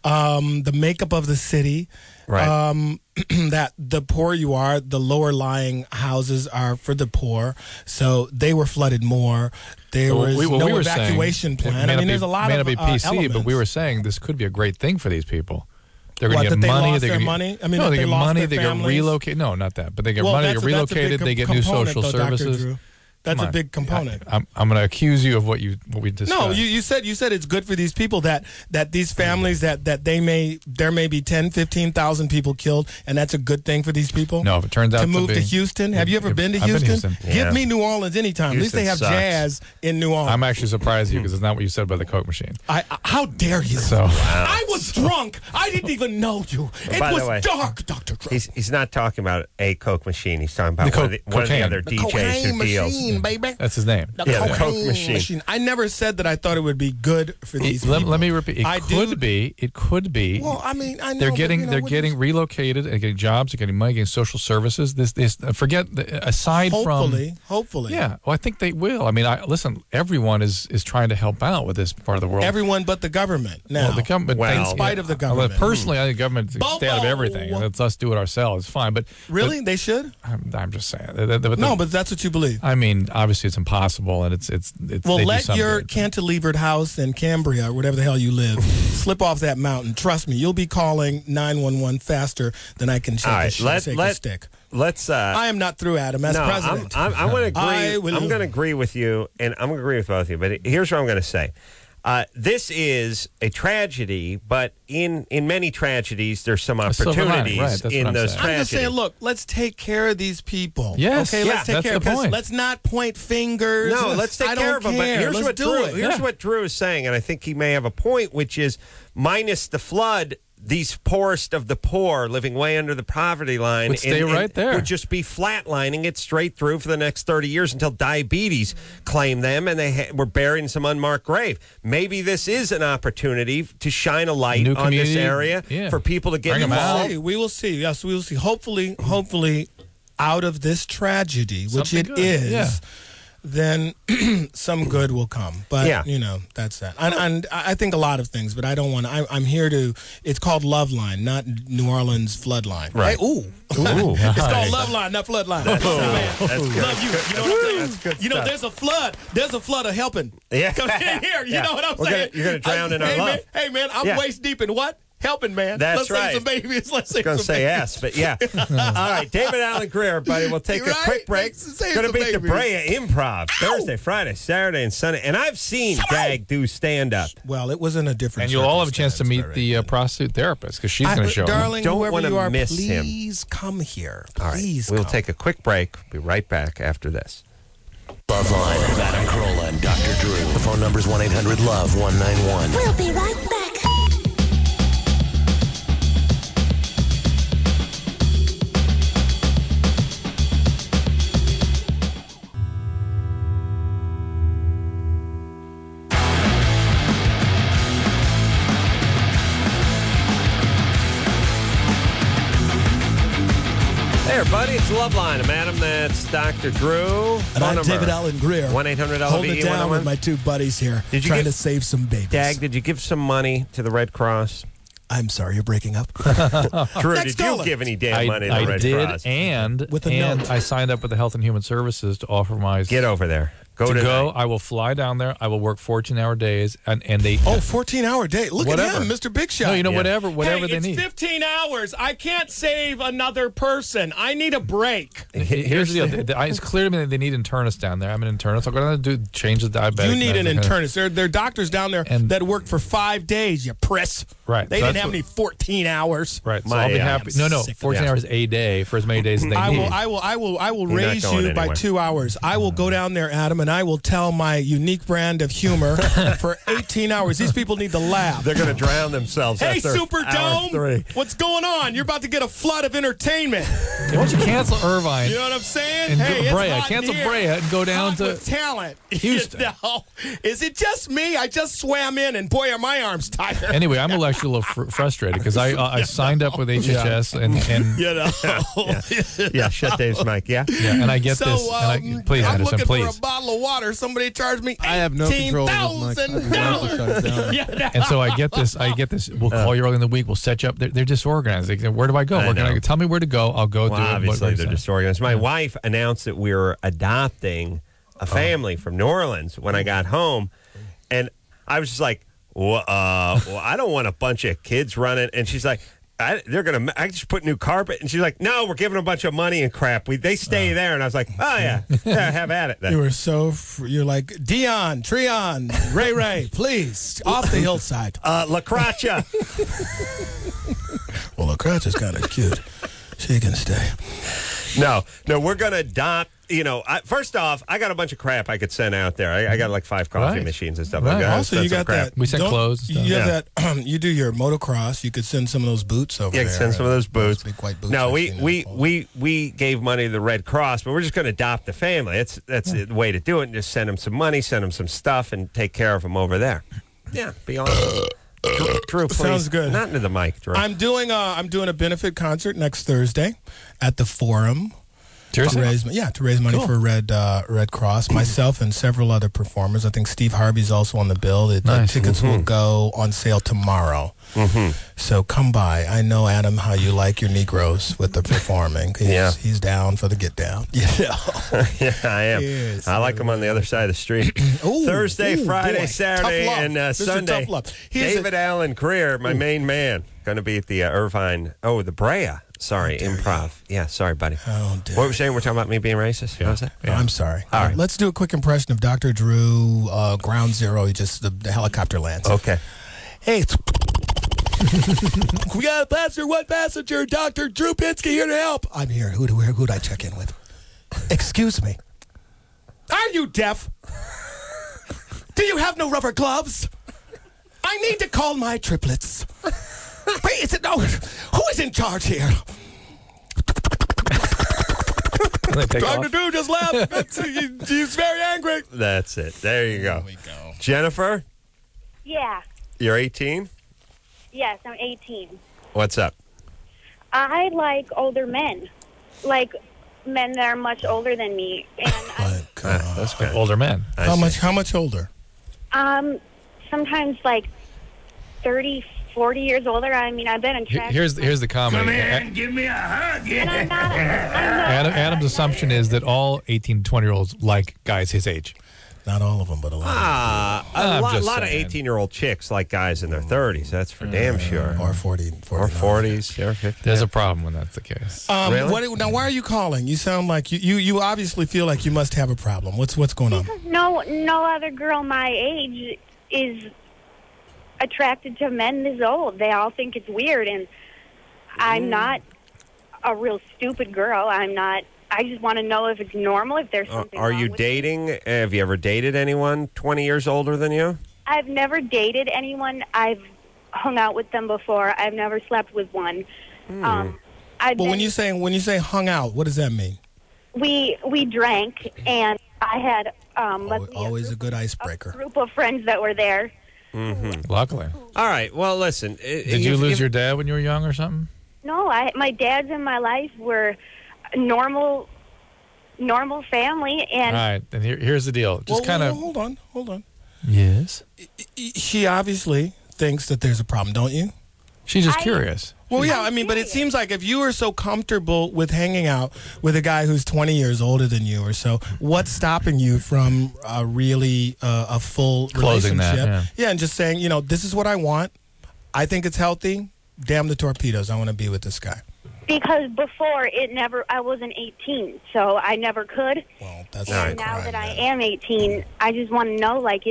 The makeup of the city, right? That the poorer you are, the lower lying houses are for the poor, so they were flooded more. There was no evacuation plan. I mean, there's a lot of may not be PC, elements. but we were saying this could be a great thing for these people. They're going to What, get that they money. lost They're their gonna money? I mean, no, that they they get lost money. their They get families? relocated. No, not that. But they get money. They get that's a big relocated. They get new component, social though, Dr. services. Drew. That's a big component. I'm going to accuse you of what we discussed. No, you said it's good for these people that these families that there may be 10, 15,000 people killed, and that's a good thing for these people. No, if it turns out to move to Houston. Have you ever been to Houston? I've been to Houston. Yeah. Give me New Orleans anytime. Houston At least they have sucks. jazz in New Orleans. I'm actually surprised you because it's not what you said by the Coke machine. How dare you? So I was drunk. I didn't even know you. It By the was way, dark, Dr. Drew. He's not talking about a Coke machine. He's talking about The one of the cocaine. other The DJs cocaine who deals. machine, baby. that's his name. The Yeah, the cocaine Coke machine. I never said that I thought it would be good for these people. Let me repeat. I It could be. Well, I mean, I know. They're but, getting you know, they're what getting is- relocated and getting jobs, they're getting money, getting social services. Forget aside from Hopefully. yeah. Well, I think they will. I mean, listen. Everyone is trying to help out with this part of the world. Everyone but the government now. Well, the government, Well, in spite of the Well, government. personally, I think the government should stay out of Bobo! everything. Let's us do it ourselves. It's fine. But Really? They should? I'm just saying. No, but that's what you believe. I mean, obviously, it's impossible, and it's Well, they do let some your good. cantilevered house in Cambria, or whatever the hell you live, slip off that mountain. Trust me, you'll be calling 911 faster than I can shake, All right, a stick. let's. I am not through, Adam, as president. I'm going to I agree. will- I'm going to agree with you, and I'm going to agree with both of you. But here's what I'm going to say. This is a tragedy, but in many tragedies, there's some silver lining, opportunities right, that's what in I'm those saying. I'm tragedies. just saying, look, let's take care of these people. Yes, Okay, yeah, let's take that's care of the them. point. Let's not point fingers. No, let's take I care don't of them. But care. here's Let's what do Drew. it. Here's what Drew is saying, and I think he may have a point, which is minus the flood. These poorest of the poor, living way under the poverty line, Would stay right there. would just be flatlining it straight through for the next 30 years until diabetes claimed them, and they were buried in some unmarked grave. Maybe this is an opportunity to shine a light New on this community, area yeah. for people to get Bring 'em involved. out. Hey, we will see. Yes, we will see. Hopefully, out of this tragedy, which Something it good. is, Yeah. then some good will come. But Yeah. that's that. And I think a lot of things, but I don't want to. I'm here to. It's called Love Line, not New Orleans Floodline. Right. Hey, ooh. Ooh. It's called Love Line, not Floodline. That's Man, good. love you. You know what I'm saying? That's good You know, stuff. there's a flood. There's a flood of helping. Yeah. Come in here. You Yeah. know what I'm We're saying? you're gonna drown in our hey, love. Man, hey, man, I'm Yeah. waist deep in what? Helping, man. That's Let's right. sing some babies. Let's sing I was some going to say babies. yes, but yeah. All right, David Allen Greer, everybody. We'll take a Right? quick break. Let's save Going to some be the babies. Brea Improv Thursday, Friday, Saturday, and Sunday. And I've seen Dag do stand-up. Well, it was in a different. And you'll all have a chance to meet circumstance, the prostitute therapist because she's going to show up. Darling, Don't whoever wanna you are, miss him. please come here. All right, Please we'll come. take a quick break. Be right back after this. Loveline with Adam Carolla and Dr. Drew. The phone number is 1-800-LOVE-191. We'll be right back. Hey, everybody, it's Loveline. I'm Adam. That's Dr. Drew. And I'm David Allen Greer. 1-800-LOVE. Holding it down with my two buddies here, trying to save some babies. Dag, did you give some money to the Red Cross? I'm sorry, you're breaking up. Drew, Next did you caller. give any damn money to the I Red did, Cross? and With a note. I signed up with the Health and Human Services to offer my Get over there. Go. I will fly down there. I will work 14-hour days, and they 14-hour day. Look Whatever. at him, Mr. Big Shot. no, you know Yeah. whatever they it's need. 15 hours. I can't save another person. I need a break. Here's the deal. It's clear to me that they need internists down there. I'm an internist. I'll go down there and change the diabetic. You need an meds. internist. There are doctors down there And- that work for 5 days, you priss. Right. They So didn't that's have any 14 hours. Right. So My, I'll be yeah. happy. I'm No, sick of 14 that. hours a day for as many days as they I need. will You're raise not going you by anywhere. 2 hours. I will go down there, Adam, and I will tell my unique brand of humor for 18 hours. These people need to laugh. They're going to drown themselves Hey, after hour Superdome, 3. what's going on? You're about to get a flood of entertainment. Why don't you cancel Irvine You know what I'm saying? and hey, go it's Brea? hot in Cancel here. Brea and go down Hot to with talent. Houston. You know? Is it just me? I just swam in, and boy, are my arms tired. Anyway, I'm actually a little frustrated because I signed up with HHS and You know. Yeah, shut Dave's mic. Yeah. and I get So, this. And please, I'm Anderson, looking please. for a bottle of water. Somebody charged me I have no control over this mic. $18,000. Yeah, And so I get this. We'll call you early in the week. We'll set you up. They're disorganized. They say, where do I go? I know. Tell me where to go. I'll go Well, do it. obviously, they're just disorganized. My wife announced that we were adopting a family from New Orleans when I got home. And I was just like, well, I don't want a bunch of kids running. And she's like, I just put new carpet. And she's like, no, we're giving them a bunch of money and crap. They stay there. And I was like, oh, yeah, have at it then. You were you're like, Dion, Treon, Ray, please, off the hillside. La Craccia. Well, Lacroix is kind of cute. She can stay. No, we're going to adopt. First off, I got a bunch of crap I could send out there. I got like 5 coffee Right. machines and stuff Right. like that. Also, Send you some got crap. that. We sent clothes and stuff. You have Yeah. that. You do your motocross. You could send some of those boots over Yeah, there. send some of those boots. Big white boots. No, I've seen them. we gave money to the Red Cross, but we're just going to adopt the family. That's the way to do it. And just send them some money, send them some stuff, and take care of them over there. Yeah, be awesome. Drew, please. Sounds good. Not into the mic, Drew. I'm doing a benefit concert next Thursday at the Forum. Seriously? To raise money for Red Cross. Myself and several other performers. I think Steve Harvey's also on the bill. The Nice. tickets will go on sale tomorrow. So come by. I know, Adam, how you like your Negroes with the performing. He's down for the get down. Yeah. Yeah, I am. Yes. I like them on the other side of the street. Ooh, Thursday, ooh, Friday, boy. Saturday, Tough love. and Mr. Sunday. Tough love. Here's David Allen Greer, my main man, going to be at the Irvine. Oh, the Brea. Sorry, improv. Yeah, sorry, buddy. How dare What were we saying? We're talking about me being racist? What was that? I'm sorry. All right. Let's do a quick impression of Dr. Drew, Ground Zero. He just the helicopter lands. Okay. Hey, we got a passenger. One passenger. Dr. Drew Pinsky here to help. I'm here. Who'd I check in with? Excuse me. Are you deaf? Do you have no rubber gloves? I need to call my triplets. Wait, who is in charge here? Dr. Drew just left. He's very angry. That's it. There you go. Jennifer, Yeah. you're 18? Yes, I'm 18. What's up? I like older men, like men that are much older than me, and That's good. Older men. I see. How much older? sometimes like 30, 40 years older. I mean, I've been in track. Here's the comedy. give me a hug. And I'm not. Adam's assumption is that all 18 to 20-year-olds like guys his age. Not all of them, but a lot. A I'm just lot of saying. 18-year-old chicks like guys in their 30s. That's for damn sure. Or 40. Or 40s. Or 50s. There's a problem when that's the case. Really? Now, why are you calling? You sound like you obviously feel like you must have a problem. What's going on? No other girl my age is attracted to men this old. They all think it's weird, and I'm not a real stupid girl. I'm not. I just want to know if it's normal, if there's something Are wrong you with dating? Have you ever dated anyone 20 years older than you? I've never dated anyone. I've hung out with them before. I've never slept with one. But when you say hung out, what does that mean? we drank, and I had Always a good icebreaker. group of friends that were there. Luckily. All right. Well, listen. Did you lose your dad when you were young or something? No, my dads in my life were normal family, and All right, and here's the deal. Just kind of hold on. Yes. She obviously thinks that there's a problem, don't you? She's just curious. Well, yeah, I mean, but it seems like if you are so comfortable with hanging out with a guy who's 20 years older than you or so, what's stopping you from really a full Closing relationship? that, yeah. And just saying, this is what I want. I think it's healthy. Damn the torpedoes. I want to be with this guy. because before I wasn't 18, so I never could. Well, that's and now that I am 18, I just want to know, like,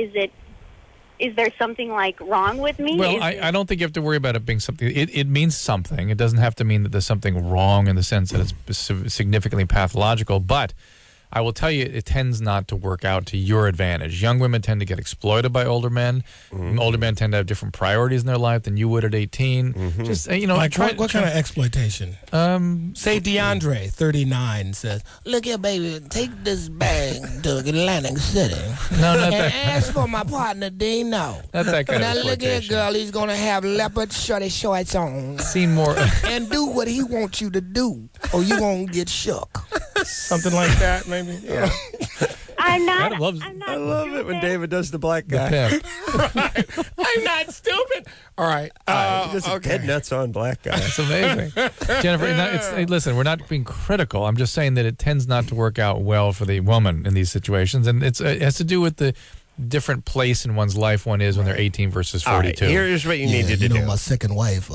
is there something wrong with me? Well, I don't think you have to worry about it being something. It means something. It doesn't have to mean that there's something wrong in the sense that it's significantly pathological. But I will tell you, it tends not to work out to your advantage. Young women tend to get exploited by older men. Mm-hmm. Older men tend to have different priorities in their life than you would at 18. Mm-hmm. Just what kind of exploitation? Say DeAndre, 39, says, "Look here, baby, take this bag to Atlantic City. No, not and that. ask for my partner, Dino. Not that kind now of look here, exploitation. girl, he's gonna have leopard shorty shorts on. Seen more and do what he wants you to do, or you gonna get shook." Something like that, maybe. Yeah. I'm not. I love it when David does the black guy. Right. I'm not stupid. All right. Just head nuts on black guy. That's amazing. Jennifer, listen, we're not being critical. I'm just saying that it tends not to work out well for the woman in these situations. And it has to do with the different place in one's life one is when they're 18 versus 42. Right, here's what you need to do. My second wife,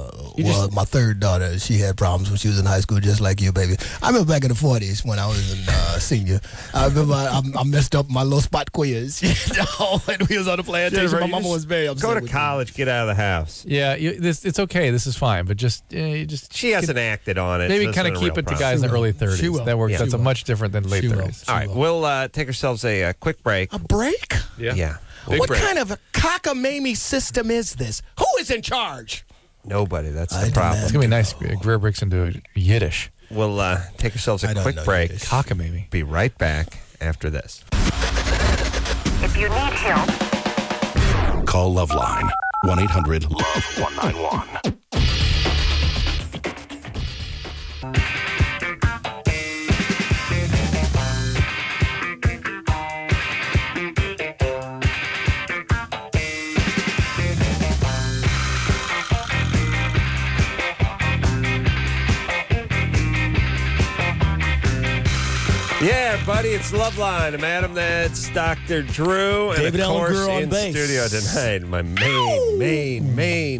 my third daughter, she had problems when she was in high school, just like you, baby. I remember back in the 40s when I was in senior. I remember I messed up my little spot quiz. And we was on the plantation. Jennifer, my mama was very upset. Go to college, get out of the house. Yeah, it's okay. This is fine, but she hasn't acted on it. Maybe kind of keep it to guys in the early 30s. She will. That works. Yeah. That's a much different than late 30s. All right, we'll take ourselves a quick break. A break? Yeah. What kind of a cockamamie system is this? Who is in charge? Nobody. That's the problem. It's going to be nice. Greer breaks into Yiddish. We'll take ourselves a quick break. Cockamamie. Be right back after this. If you need help, call Loveline 1-800-LOVE-191. Yeah, buddy, it's Loveline. I'm Adam. That's Dr. Drew. And David of Allen course, Greer on in bass. studio tonight, my main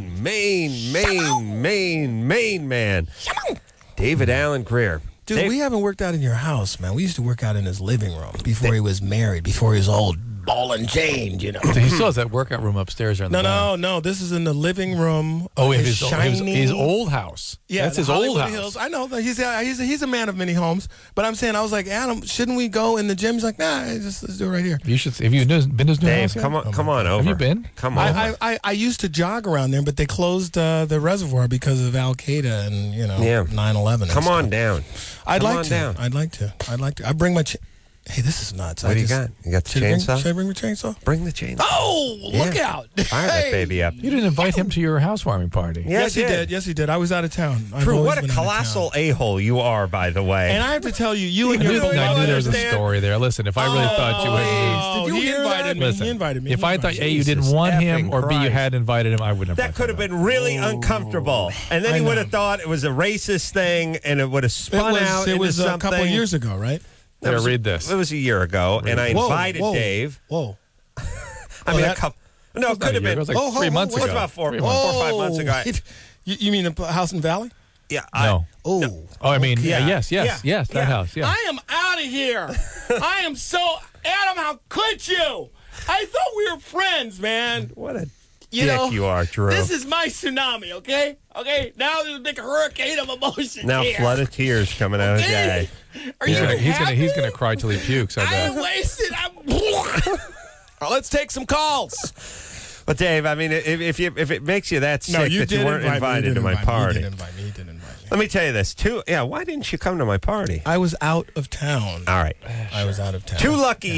man, David Allen Greer. Dude, we haven't worked out in your house, man. We used to work out in his living room before he was married, before he was all ball and chained, you know. He still has that workout room upstairs. No. This is in the living room. Oh, of his old house. Yeah, that's his Hollywood old house. Hills. I know. He's a man of many homes. But I'm saying, I was like, Adam, shouldn't we go in the gym? He's like, nah, let's do it right here. You should. Have you been to his new house? Dave, come on over. Have you been? Come on. I used to jog around there, but they closed the reservoir because of Al Qaeda and 9/11. Come on down. I'd like to. I bring my. Hey, this is nuts. What do you got? You got the chainsaw? Should I bring the chainsaw? Bring the chainsaw. Oh, look out. Fire that baby up. You didn't invite him to your housewarming party. Yes, he did. Yes, he did. I was out of town. Drew, what a colossal a-hole you are, by the way. And I have to tell you and your I knew there was a story there. Listen, if I really thought you would... Did you invite me? Listen, He invited me. If I thought A, you didn't want him, or B, you Christ. had invited him, I wouldn't have. That could have been really uncomfortable. And then he would have thought it was a racist thing, and it would have spun out It into was something. a couple of years ago, right? Here, read this. It was a year ago, and I invited Dave. Whoa. I mean, a couple. No, it could have been. It was like 3 months It ago. was about 4 4 or 5 months ago. You mean the house in Valley? Yeah. No. Oh. Oh, I mean, Yeah. yes, that house. Yeah. I am out of here. I am so Adam. How could you? I thought we were friends, man. What a You dick know, you are, Drew. This is my tsunami, okay? Okay, now there's a big hurricane of emotion Now here. flood of tears coming out of the guy. Are you happy? He's gonna cry till he pukes. I I bet. am wasted. Let's take some calls. But Dave, I mean, if it makes you that sick that you did weren't invite me. invited to my party, He didn't invite me. let me tell you this. Why didn't you come to my party? I was out of town. All right. I was out of town. Two lucky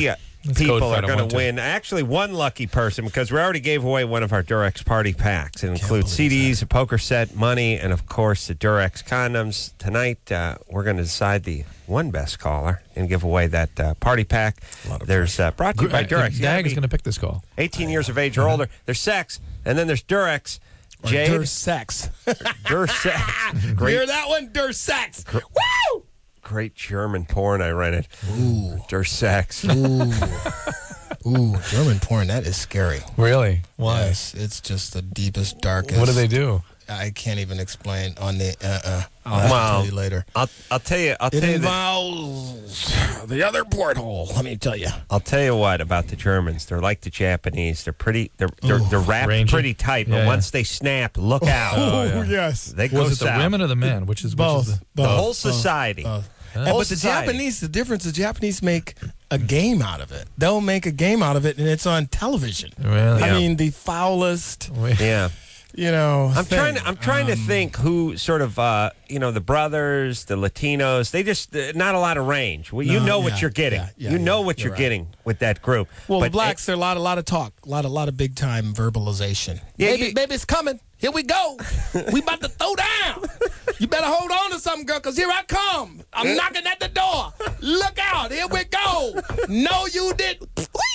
people code for I are don't going want to to. win. Actually, one lucky person, because we already gave away one of our Durex party packs. It includes CDs, a poker set, money, and, of course, the Durex condoms. Tonight, we're going to decide the one best caller and give away that party pack. There's brought to you by Durex. Dag is going to pick this call. 18 years of age or older. There's sex, and then there's Durex. Jade. Dursex. Dursex. You hear that one? Dursex. Woo! Great German porn I rented. Ooh. Dursex. Ooh, German porn, that is scary. Really? Why? Yes, it's just the deepest, darkest. What do they do? I can't even explain on the I'll have to tell you later. I'll tell you. It involves the other porthole. Let me tell you. I'll tell you what about the Germans. They're like the Japanese. They're pretty. They're wrapped Rangy. pretty tight, but Yeah. once they snap, look out. Yes. They go Was it the south. women or the men? Which is Both. The whole society. But Whole the society. Japanese, the difference is Japanese make a game out of it. They'll make a game out of it, and it's on television. Really? I Yeah. mean, the foulest, Yeah. I'm I'm trying to think who sort of the brothers, the Latinos. They just not a lot of range. Well, you know what you're getting. You know what you're right. getting with that group. Well, But the blacks, there are a lot of talk, a lot of big time verbalization. Yeah, baby, it's coming. Here we go. We about to throw down. You better hold on to something, girl, because here I come. I'm knocking at the door. Look out. Here we go. No, you didn't.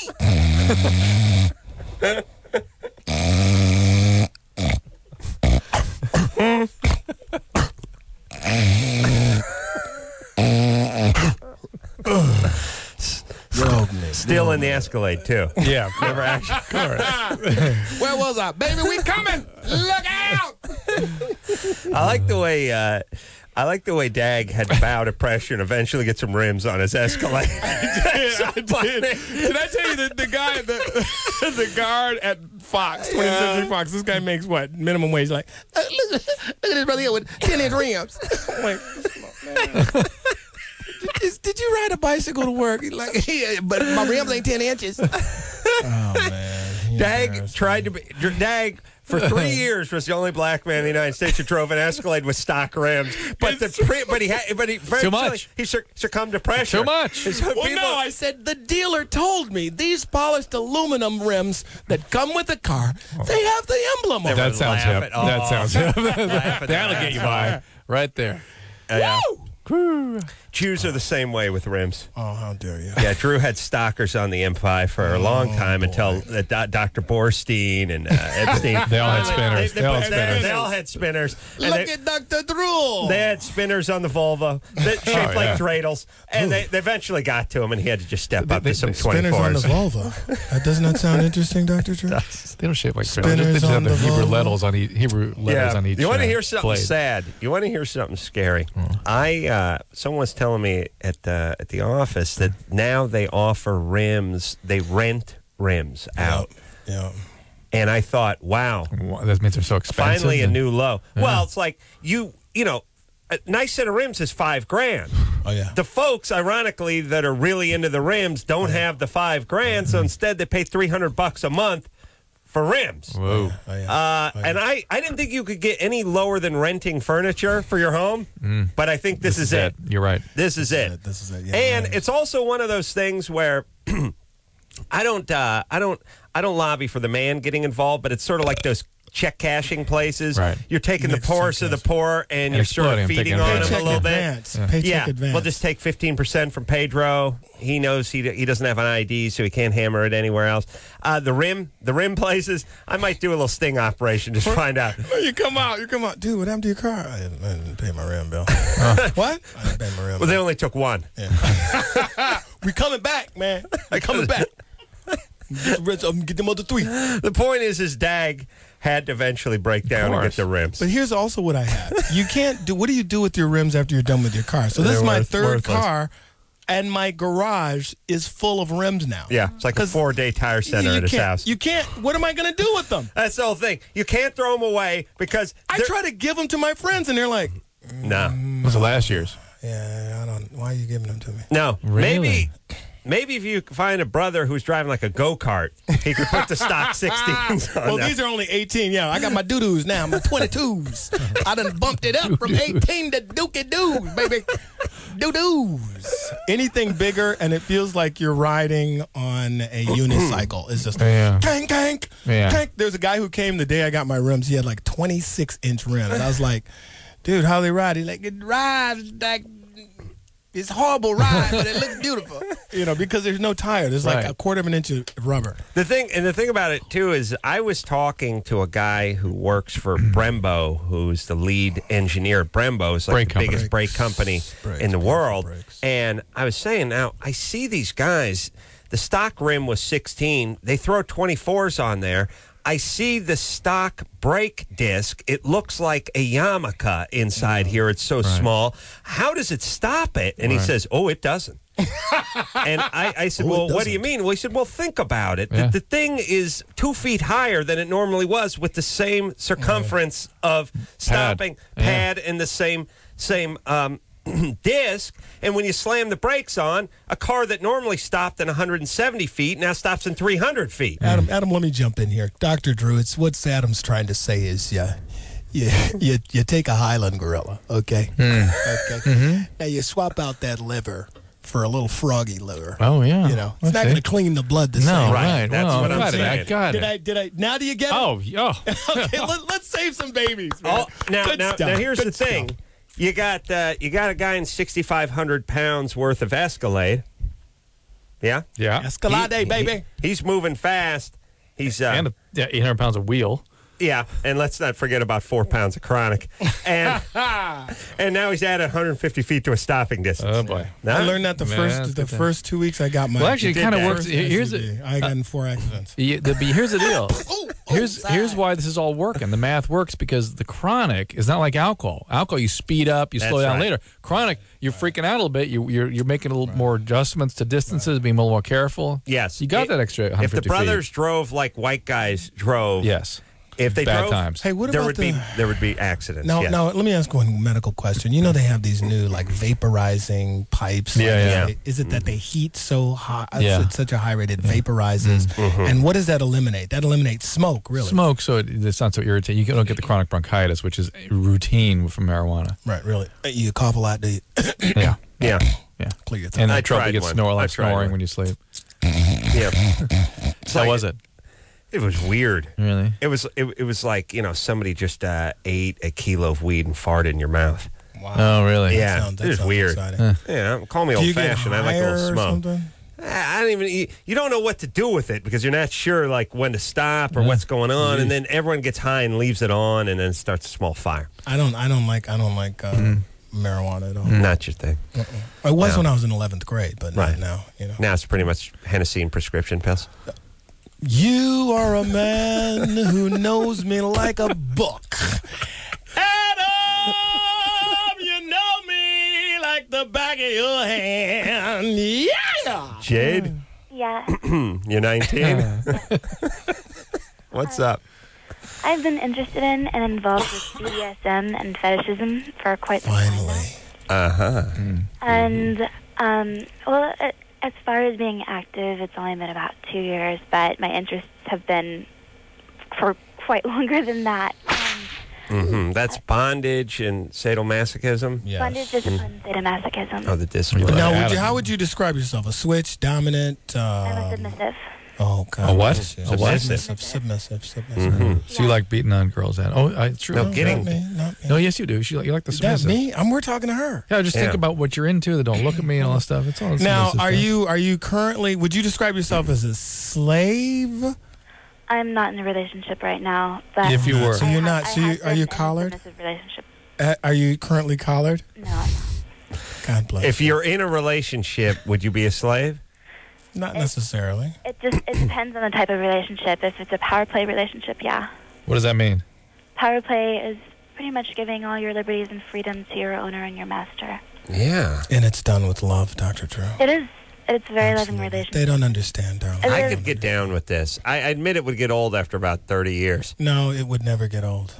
Still in the Escalade too. Yeah. Never actually. Where was I? Baby, we coming. Look out. I like the way Dag had to bow to pressure and eventually get some rims on his Escalade. I did. Did I tell you that the guy, the guard at Fox, 20th Century Fox, this guy makes what? Minimum wage. Like, look at this brother here with 10-inch rims. I'm like, man. Did you ride a bicycle to work? He's like, yeah, but my rims ain't 10 inches. Oh, man. Dag tried to be. Dag, for 3 years, was the only black man in the United States who drove an Escalade with stock rims. But he Too much. He succumbed to pressure. Too much. Well, no, I said the dealer told me these polished aluminum rims that come with the car, they have the emblem on That it. sounds laugh hip. at all. That sounds hip. Laugh at That'll that. get you by. Right there. Jews are the same way with rims. Oh, how dare you. Yeah, Drew had stockers on the M5 for a long time until Dr. Borstein and Epstein. They all had spinners. They all had spinners. They all had spinners. And Look at Dr. Drew. they had spinners on the Volvo that shaped like dreidels. And they eventually got to him, and he had to just step up to some 24s. Spinners on the Volvo. That does not sound interesting, Dr. Drew. They don't shape like Spinners spinners. They just have on the the Hebrew Volvo. letters on each. You want to hear something blade. sad? You want to hear something scary? Someone was telling me at the office that now they offer rims. They rent rims out. Yeah. And I thought, wow, That means they're so expensive. finally a new low. Well, it's like you know, a nice set of rims is $5,000. Oh, yeah. The folks, ironically, that are really into the rims don't have the $5,000, so instead they pay $300 a month for rims. Whoa. And I didn't think you could get any lower than renting furniture for your home, but I think this is it. You're right. This is it. This is it. Yeah, And man. it's also one of those things where I don't lobby for the man getting involved, but it's sort of like those check cashing places. Right. You're taking the Mixed poorest of the poor and you're sort of exploiting them, feeding taking on them a advantage. little bit. Advance. Paycheck advance. We'll just take 15% from Pedro. He knows he doesn't have an ID, so he can't hammer it anywhere else. The rim places, I might do a little sting operation just to find out. You come out. Dude, what happened to your car? I didn't pay my ram bill. What? I didn't pay my ram Well, bill. they only took one. We coming back, man. We coming back. Get them other three. The point is Dag had to eventually break down and get the rims. But here's also what I have. You can't do. What do you do with your rims after you're done with your car? So this is my third car, and my garage is full of rims now. Yeah, it's like a 4-day tire center at his house. You can't. What am I going to do with them? That's the whole thing. You can't throw them away because I try to give them to my friends, and they're like, no. Was it last year's? "Yeah, I don't. Why are you giving them to me?" No, Really? Maybe if you find a brother who's driving like a go-kart, he could put the stock 16s on Well, there. these are only 18. Yeah, I got my doo-doos now. My 22s. I done bumped it up from 18 to dookie-doos, baby. Doo-doos. Anything bigger, and it feels like you're riding on a unicycle. It's just tank, tank, tank. There's a guy who came the day I got my rims. He had like 26-inch rims. And I was like, dude, how they ride? He's like, it rides like it's a horrible ride, but it looks beautiful. Because there's no tire. There's like a quarter of an inch of rubber. The thing about it too is I was talking to a guy who works for Brembo, who's the lead engineer at Brembo. It's like the biggest brake company in the world. And I was saying, now I see these guys. The stock rim was 16. They throw 24s on there. I see the stock brake disc. It looks like a yarmulke inside here. It's so small. How does it stop it? And he says, it doesn't. And I said, well, what do you mean? Well, he said, well, think about it. The thing is 2 feet higher than it normally was with the same circumference of stopping pad and the same disc, and when you slam the brakes on, a car that normally stopped in 170 feet now stops in 300 feet. Adam, let me jump in here. Dr. Drew, it's what Adam's trying to say is you take a Highland gorilla, okay? Okay. Now you swap out that liver for a little froggy liver. Oh, yeah. It's not going to clean the blood the same. Right. That's what I'm saying. I got it. Did I? Now do you get it? Oh. Okay, let's save some babies, man. Now here's the thing. You got a guy in 6,500 pounds worth of Escalade. Yeah? Yeah. Escalade, baby. He's moving fast. He's and 800 pounds of wheel. Yeah, and let's not forget about 4 pounds of chronic. And now he's added 150 feet to a stopping distance. Oh, boy. I learned that the first 2 weeks I got my... Well, actually, it kind of works. I got in 4 accidents. Here's the deal. Here's why this is all working. The math works because the chronic is not like alcohol. Alcohol, you speed up, you slow down later. Chronic, you're freaking out a little bit. You're making a little more adjustments to distances, being a little more careful. Yes. You got that extra 150 If the brothers drove like white guys drove... Yes. If they bad drove, times. Hey, what there about would be accidents. No, yes. let me ask one medical question. They have these new like vaporizing pipes. Yeah. Is it that they heat so high, Yeah. such a high rate it vaporizes? And what does that eliminate? That eliminates smoke, really. Smoke, so it's not so irritating. You don't get the chronic bronchitis, which is routine from marijuana. Right, really. You cough a lot, do you? Yeah. Yeah. Clear your throat. And I that trouble tried you get one. snoring when you sleep. Yeah. How was it? It was weird. Really? It was like, somebody just ate a kilo of weed and farted in your mouth. Wow. Oh, really? Yeah. It was weird. Yeah, call me old-fashioned. I like a little smoke. I don't even. You don't know what to do with it because you're not sure like when to stop or what's going on, and then everyone gets high and leaves it on, and then starts a small fire. I don't like marijuana at all. Not your thing. I was when I was in 11th grade, but not now. Now it's pretty much Hennessy and prescription pills. You are a man who knows me like a book. Adam, you know me like the back of your hand. Yeah. Jade? Yeah. You're 19? What's up? I've been interested in and involved with BDSM and fetishism for quite some time now. Uh-huh. And, as far as being active, it's only been about 2 years, but my interests have been for quite longer than that. That's bondage and sadomasochism? Yes. Bondage, discipline, sadomasochism. Oh, the discipline. Now, how would you describe yourself? A switch, dominant? I'm a submissive. Oh, God. A what? Submissive. So you like beating on girls? It's true. No, getting. Not me. No, yes, you do. You like the submissive. Me? We're talking to her. Yeah, just think about what you're into. That don't look at me and all that stuff. It's all. Now, are you currently? Would you describe yourself as a slave? I'm not in a relationship right now. But if you were, so you're not. So are you collared? Relationship. Are you currently collared? No. God bless. If you're in a relationship, would you be a slave? Not necessarily. It depends on the type of relationship. If it's a power play relationship, yeah. What does that mean? Power play is pretty much giving all your liberties and freedom to your owner and your master. Yeah. And it's done with love, Dr. Drew. It is. It's a very loving relationship. They don't understand, darling. I could get down with this. I admit it would get old after about 30 years. No, it would never get old.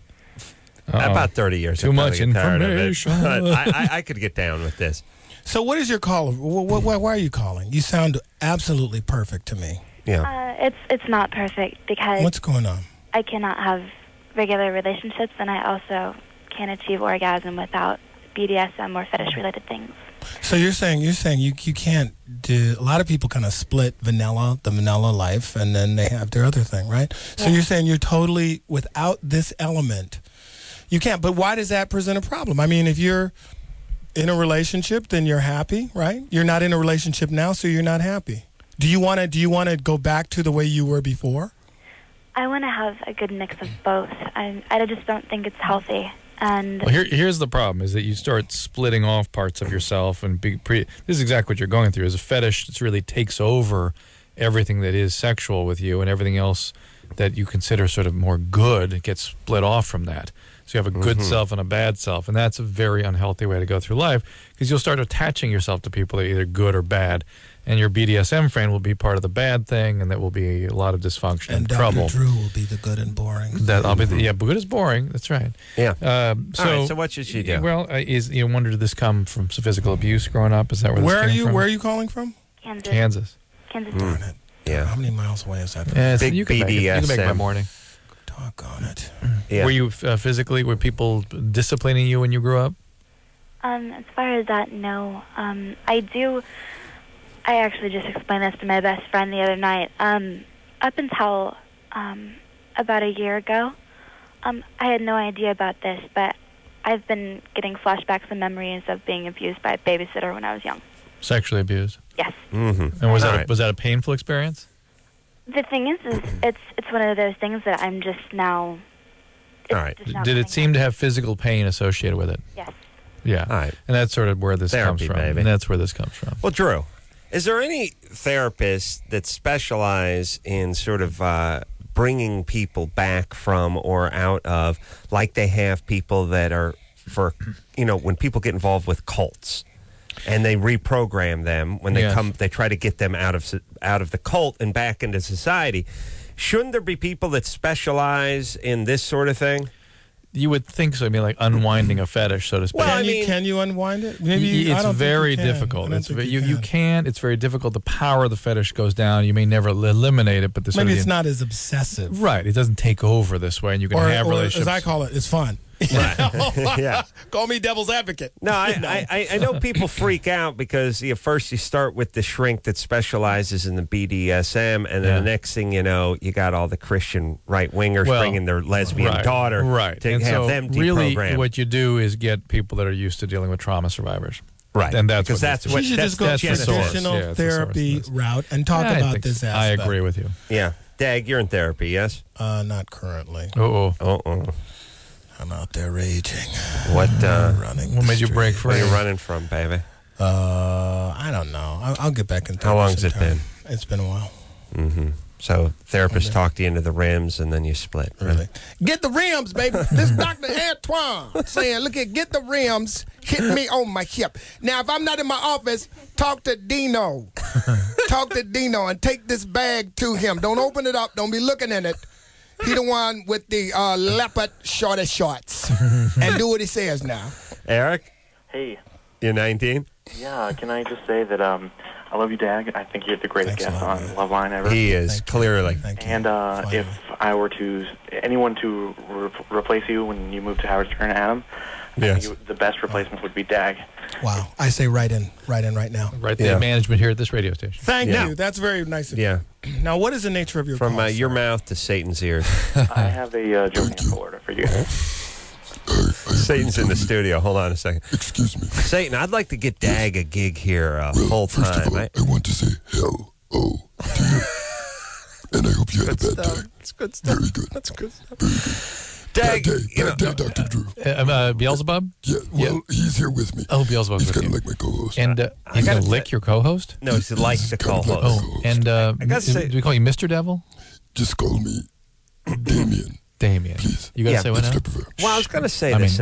About 30 years. Too much information. I could get down with this. So what is your call? Why are you calling? You sound absolutely perfect to me. Yeah. It's not perfect because... What's going on? I cannot have regular relationships, and I also can't achieve orgasm without BDSM or fetish-related things. So you're saying you can't do. A lot of people kind of split the vanilla life, and then they have their other thing, right? So you're saying you're totally without this element. You can't. But why does that present a problem? I mean, if you're in a relationship, then you're happy, right? You're not in a relationship now, so you're not happy. Do you want to go back to the way you were before? I want to have a good mix of both. I just don't think it's healthy. And well, here's the problem: is that you start splitting off parts of yourself, and this is exactly what you're going through. Is a fetish that really takes over everything that is sexual with you, and everything else that you consider sort of more good gets split off from that. So you have a good self and a bad self, and that's a very unhealthy way to go through life because you'll start attaching yourself to people that are either good or bad, and your BDSM friend will be part of the bad thing, and that will be a lot of dysfunction and trouble. Dr. Drew will be the good and boring. Good is boring. That's right. Yeah. All right, so what should she do? Well, you wonder, did this come from some physical abuse growing up? Is that where this came from? Where are you calling from? Kansas. Darn it. Yeah. How many miles away is that from? Yeah, Big you can BDSM. you can make it by morning. Doggone it. Yeah. Were you were people disciplining you when you grew up? As far as that, no. I actually just explained this to my best friend the other night. Up until about a year ago, I had no idea about this, but I've been getting flashbacks and memories of being abused by a babysitter when I was young. Sexually abused? Yes. Mm-hmm. And was that a painful experience? The thing is it's one of those things that I'm just now. All right. Did it seem to have physical pain associated with it? Yes. Yeah. All right. And that's sort of where this comes from. Baby. And that's where this comes from. Well, Drew, is there any therapists that specialize in sort of bringing people back from or out of, like they have people that are when people get involved with cults? And they reprogram them when they come. They try to get them out of the cult and back into society. Shouldn't there be people that specialize in this sort of thing? You would think so. I mean, like unwinding a fetish, so to speak. Well, can you unwind it? Maybe it's very difficult. You can. It's very difficult. The power of the fetish goes down. You may never eliminate it, but maybe it's not as obsessive. Right. It doesn't take over this way, and you can have relationships. As I call it, it's fun. Right. Yeah. Call me devil's advocate. No, I know people freak out because first you start with the shrink that specializes in the BDSM, and then the next thing you know, you got all the Christian right-wingers bringing their lesbian daughter to and have so them deprogrammed. Really, what you do is get people that are used to dealing with trauma survivors. Right. And that's what you should just go traditional therapy route and talk about this aspect. I agree with you. Yeah. Dag, you're in therapy, yes? Not currently. I'm out there raging. What made you break free? Where are you running from, baby? I don't know. I'll get back in touch. How long's it been? It's been a while. Mm-hmm. So therapist talked you into the rims, and then you split. Right? Really? Get the rims, baby. This Dr. Antoine saying, look at, get the rims, hit me on my hip. Now, if I'm not in my office, talk to Dino. Talk to Dino and take this bag to him. Don't open it up. Don't be looking in it. He the one with the leopard shorty shorts. And do what he says now. Eric? Hey. You're 19? Yeah, can I just say that I love you, Dag. I think you're the greatest guest on Loveline ever. He is, clearly. And if I were anyone to replace you when you move to Howard Stern, Adam, I think the best replacement would be Dag. Wow. I say right in right now. Right there, management here at this radio station. Thank you. That's very nice of you. Yeah. Now, what is the nature of your From call, your mouth to Satan's ears. I have a joke in Florida for you. Satan's in the studio. Hold on a second. Excuse me. Satan, I'd like to get Dag a gig here full time. First of all, I want to say hello to you. And I hope you had a bad day. That's good stuff. Very good. That's good stuff. Very good. Bad day, Dr. Drew. Beelzebub? Yeah, he's here with me. Oh, Beelzebub's He's with kind you. of like my co-host. And he's going to lick your co-host? No, he's like the co-host. Oh, and do we call you Mr. Devil? Just call me Damien. Damien. Please. You got to say what now? Well, I was going to say this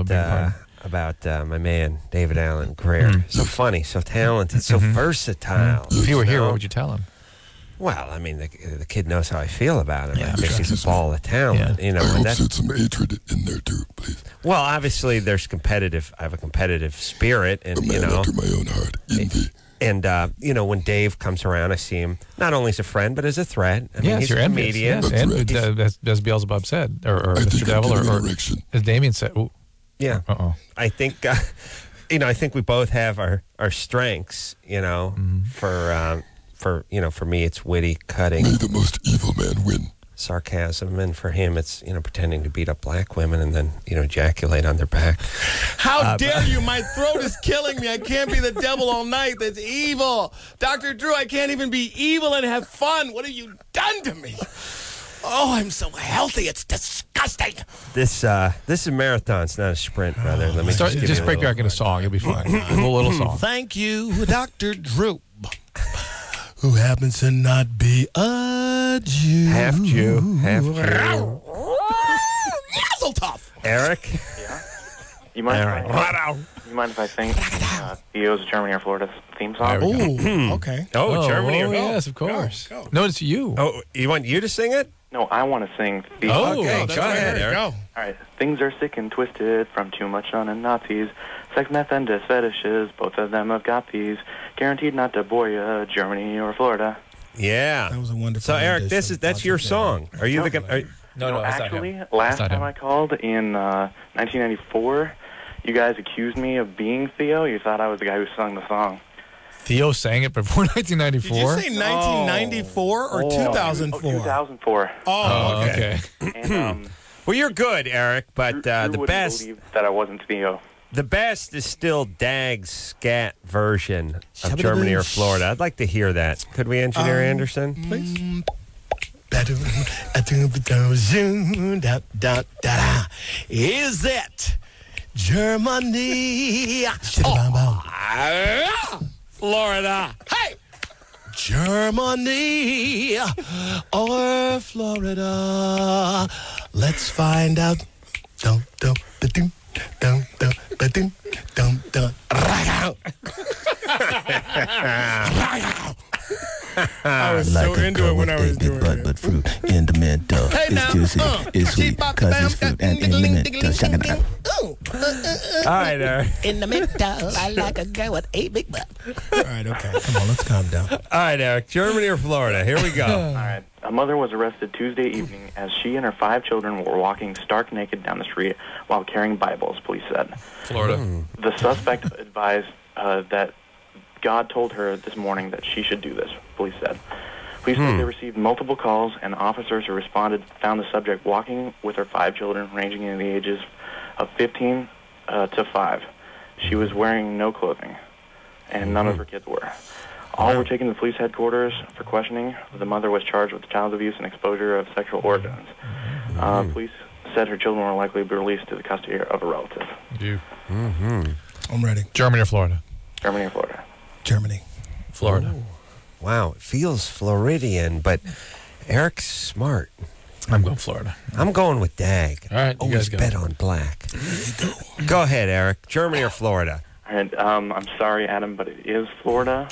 about my man, David Allen Greer. So funny, so talented, so versatile. If you were here, what would you tell him? Well, I mean, the kid knows how I feel about him. I think he's a ball of talent. I hope there's some hatred in there, too, please. Well, obviously, I have a competitive spirit. And, a man after my own heart, envy. And, when Dave comes around, I see him not only as a friend, but as a threat. I mean, he's a comedian. Yes, as Beelzebub said, or Mr. Devil, or as Damien said. Ooh. Yeah. I think, I think we both have our strengths, for me, it's witty, cutting. May the most evil man win. Sarcasm, and for him, it's, pretending to beat up black women and then, ejaculate on their back. How dare you? My throat is killing me. I can't be the devil all night. That's evil. Dr. Drew, I can't even be evil and have fun. What have you done to me? Oh, I'm so healthy. It's disgusting. This is a marathon. It's not a sprint, brother. Let me just break back into song. You'll be fine. a little song. Thank you, Dr. Drew, who happens to not be a Jew. Half Jew. Mazel tov. Eric? Yeah? You mind if I sing Theo's Germany or Florida theme song? Oh, okay. Germany or yes, of course. No, it's you. Oh, you want you to sing it? No, I want to sing Theo. Okay, go ahead, Eric. All right. Things are sick and twisted from too much fun and Nazis. Sex, meth, and disc fetishes, both of them have got these. Guaranteed not to bore ya, Germany or Florida. Yeah. That was a wonderful. So, Eric, that's your song. Are you the... No, actually, last time I called in 1994, you guys accused me of being Theo. You thought I was the guy who sung the song. Theo sang it before 1994? Did you say 1994 or 2004? 2004. Oh, okay. And, well, you're good, Eric, but the best... believe that I wasn't Theo. The best is still Dag's scat version of Germany or Florida. I'd like to hear that. Could we, Engineer Anderson? Please. Is it Germany? Florida. Hey! Germany or Florida? Let's find out. I was so into it when I was doing it. But fruit in the middle. It's juicy, it's sweet, cause it's fruit and in the middle. All right, Eric. In the middle, I like a girl with a big butt. All right, okay. Come on, let's calm down. All right, Eric. Germany or Florida? Here we go. All right. A mother was arrested Tuesday evening as she and her 5 children were walking stark naked down the street while carrying Bibles, police said. Florida. The suspect advised that God told her this morning that she should do this, police said. Police said they received multiple calls, and officers who responded found the subject walking with her 5 children, ranging in the ages of 15 to 5. She was wearing no clothing, and none of her kids were. All were taken to police headquarters for questioning. The mother was charged with child abuse and exposure of sexual organs. Police said her children will likely be released to the custody of a relative. I'm ready. Germany or Florida? Germany or Florida? Germany. Florida. Ooh. Wow, it feels Floridian, but Eric's smart. I'm going Florida. I'm going with Dag. All right, always bet on black. Go ahead, Eric. Germany or Florida? All right, I'm sorry, Adam, but it is Florida.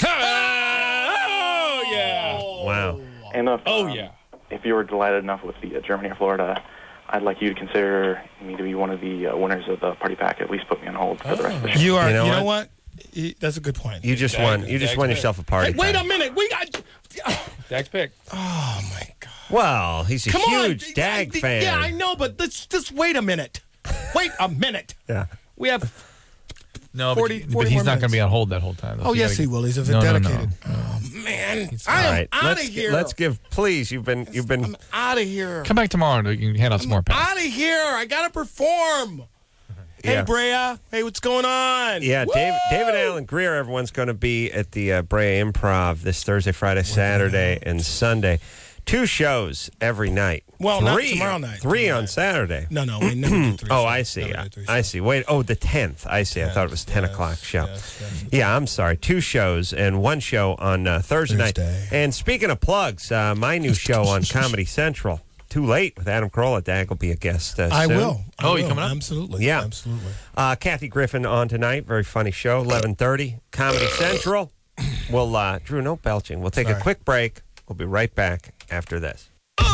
Oh, yeah. Wow. And yeah. If you were delighted enough with the Germany or Florida, I'd like you to consider me to be one of the winners of the party pack. At least put me on hold for the rest of the show. You are. You know what? That's a good point. You just won. You just won yourself a party. Hey, wait a minute. We got Dag's pick. Oh my God. Well, he's a huge Dag fan. Yeah, I know, but let's just wait a minute. Wait a minute. Yeah. We have. No, 40 but he's not going to be minutes. on hold that whole time. Oh, yes, he will. He's a dedicated. Oh, man. I am out of here. Let's give, please. You've been. I'm out of here. Come back tomorrow and you can hand out some more packs. Out of here. I got to perform. Hey, Yeah. Brea. Hey, what's going on? Yeah, David Allen Greer, everyone's going to be at the Brea Improv this Thursday, Friday, Saturday, and Sunday. 2 shows every night. Well, not tomorrow night. 3 on Saturday. No, we never do 3 Oh, shows. I see. Never do 3 I see. Wait, the 10th. I see. I thought it was 10 o'clock show. Yes. Yeah, I'm sorry. 2 shows and 1 show on Thursday night. And speaking of plugs, my new show on Comedy Central, Too Late with Adam Carolla. Dag will be a guest soon. I will. You coming up? Absolutely. Yeah. Absolutely. Kathy Griffin on tonight. Very funny show. 11:30. Comedy Central. We'll Drew, no belching. We'll take a quick break. We'll be right back after this.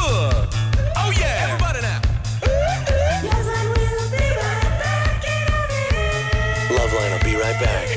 Oh yeah, everybody now. Loveline will be right back.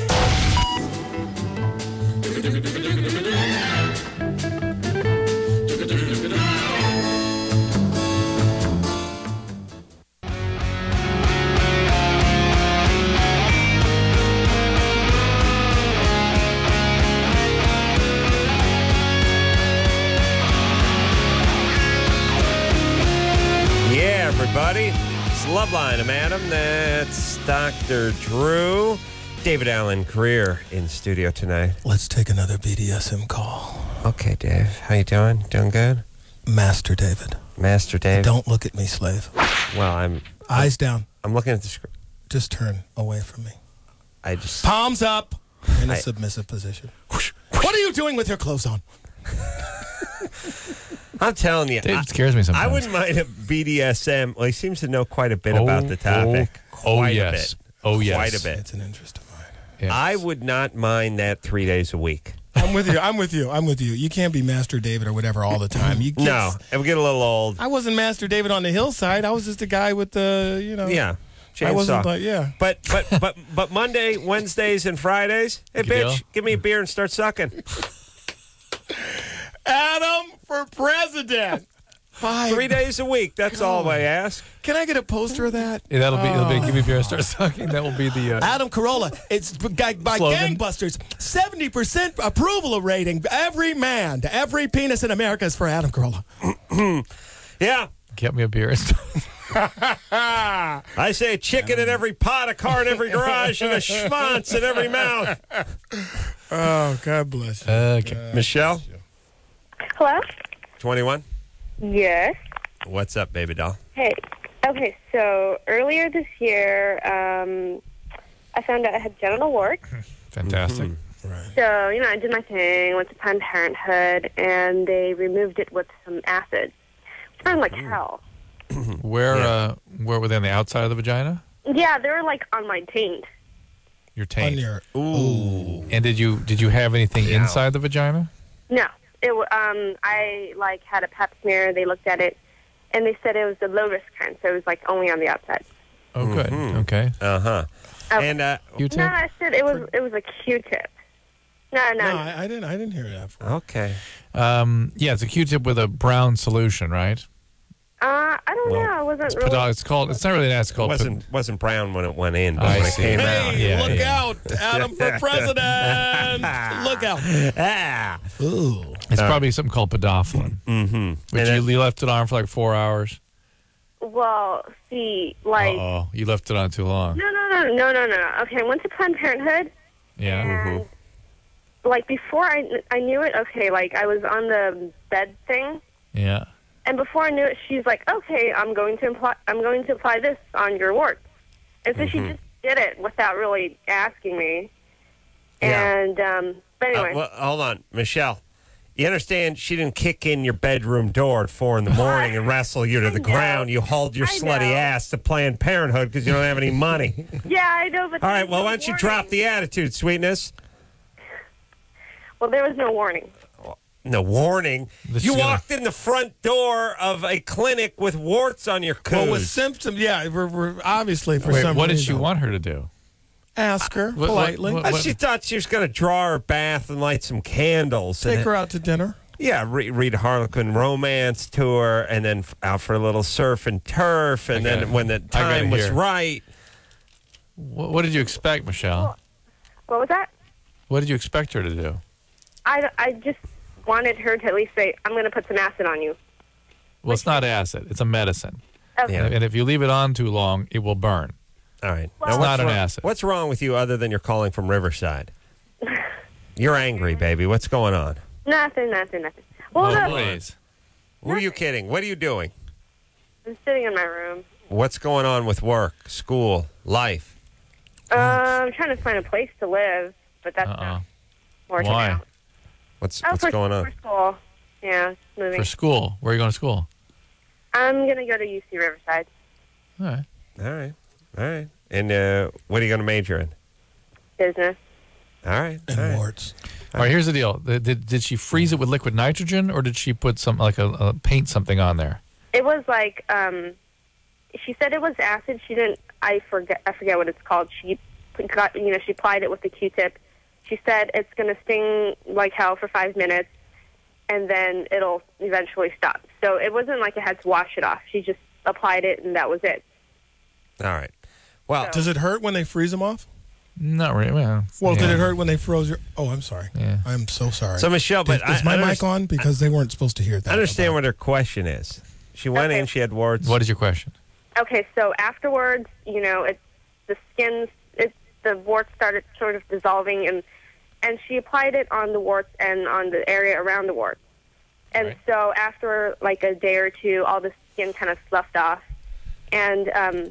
Loveline. I'm Adam. That's Dr. Drew. David Allen Greer in studio tonight. Let's take another BDSM call. Okay, Dave. How you doing? Doing good? Master David. Master David. Don't look at me, slave. Well, Eyes down. I'm looking at the screen. Just turn away from me. Palms up. In a submissive position. What are you doing with your clothes on? I'm telling you. Dave scares me sometimes. I wouldn't mind a BDSM. Well, he seems to know quite a bit about the topic. Quite a bit. Oh, yes. Quite a bit. It's an interest of mine. Yes. I would not mind that 3 days a week. I'm with you. You can't be Master David or whatever all the time. You can't. No, it would get a little old. I wasn't Master David on the hillside. I was just a guy with the, Yeah. Chainsaw. I wasn't like, yeah. But Monday, Wednesdays, and Fridays, hey, Good bitch, deal. give me a beer and start sucking. Adam for president. 3 days a week. That's all I ask. Can I get a poster of that? Yeah, it'll be give me a beer and start sucking. That will be the Adam Carolla. It's by slogan. gangbusters. 70% approval rating. Every man, every penis in America is for Adam Carolla. Yeah. Get me a beer and start. I say a chicken in every pot, a car in every garage, and a schwanz in every mouth. Oh, God bless you. Okay. Michelle, Hello? 21. Yes. What's up, baby doll? Hey. Okay, so earlier this year, I found out I had genital warts. Fantastic. So, I did my thing, went to Planned Parenthood, and they removed it with some acid. It burned like hell. Where were they on the outside of the vagina? Yeah, they were like on my taint. Your taint. Ooh. And did you have anything inside the vagina? No. I had a pap smear. They looked at it, and they said it was the low risk kind, so it was like only on the outside. Oh, good. Okay. Uh-huh. Okay. And Q-tip? No, I said it was a Q-tip. No. I didn't hear that. Okay. Yeah, it's a Q-tip with a brown solution, right? I don't know. I wasn't really. It's not really an acid. It wasn't brown when it went in, but I when it see. came out. Hey, Yeah, look yeah. out, Adam for president. Look out. Ah. Ooh. It's probably something called podophyllin. Mm-hmm. Which you left it on for like 4 hours. Well, see, like. Uh-oh. You left it on too long. No. Okay, I went to Planned Parenthood. Yeah. And, like, before I knew it, okay, like, I was on the bed thing. Yeah. And before I knew it, she's like, "Okay, I'm going to apply this on your warts." And so she just did it without really asking me. Yeah. And but anyway, well, hold on, Michelle. You understand? She didn't kick in your bedroom door at 4 a.m. and wrestle you to the ground. You hauled your slutty ass to Planned Parenthood because you don't have any money. yeah, I know. But All right. Well, why don't you drop the attitude, sweetness? Well, there was no warning. No warning. You walked in the front door of a clinic with warts on your coos. Well, with symptoms, yeah, we're obviously for Wait, some what did reason. you want her to do? Ask her What- politely. what- She thought she was going to draw her bath and light some candles. Take her out to dinner. Yeah, read Harlequin romance to her, and then out for a little surf and turf, and then when the time was right. What did you expect, Michelle? What was that? What did you expect her to do? I just wanted her to at least say, "I'm going to put some acid on you." Well, it's not acid. It's a medicine. Okay. Yeah. And if you leave it on too long, it will burn. All right. It's not an acid. What's wrong with you other than you're calling from Riverside? You're angry, baby. What's going on? Nothing. Well, no, Please. Who are you kidding? What are you doing? I'm sitting in my room. What's going on with work, school, life? I'm trying to find a place to live, but that's not working Why? out. What's for, going on? For school. Yeah, moving. For school. Where are you going to school? I'm going to go to UC Riverside. All right. All right. And what are you going to major in? Business. All right. And warts. All right, here's the deal. Did she freeze it with liquid nitrogen, or did she put some like a paint something on there? It was like, she said it was acid. She didn't, I forget what it's called. She got, she applied it with the Q-tip. She said it's going to sting like hell for 5 minutes, and then it'll eventually stop. So it wasn't like I had to wash it off. She just applied it, and that was it. All right. Well, does it hurt when they freeze them off? Not really. Well, did it hurt when they froze your? Oh, I'm sorry. Yeah. I'm so sorry. So, Michelle, but is my mic on? Because they weren't supposed to hear that. I understand what her question is. She went in, she had warts. What is your question? Okay, so afterwards, the warts started sort of dissolving, and she applied it on the warts and on the area around the warts. And so after like a day or two, all the skin kind of sloughed off. And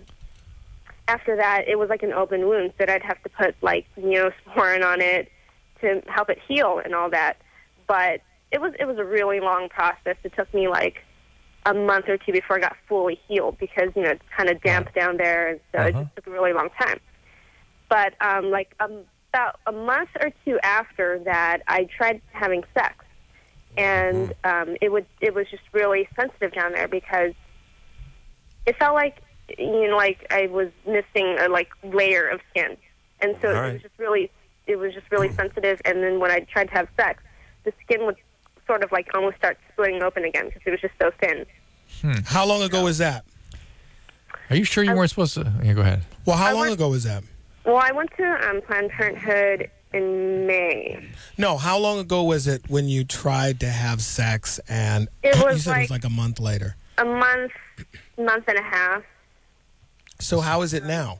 after that, it was like an open wound, so I'd have to put like Neosporin on it to help it heal and all that. But it was a really long process. It took me like a month or two before I got fully healed because it's kind of damp down there, and so it just took a really long time. But about a month or two after that, I tried having sex, and it was just really sensitive down there because it felt like I was missing a layer of skin, and so it was just really sensitive. And then when I tried to have sex, the skin would sort of almost start splitting open again because it was just so thin. How long ago was that? Are you sure you weren't supposed to? Yeah, go ahead. Well, how long ago was that? Well, I went to Planned Parenthood in May. No, how long ago was it when you tried to have sex and it was you said it was like a month later? A month and a half. So how is it now?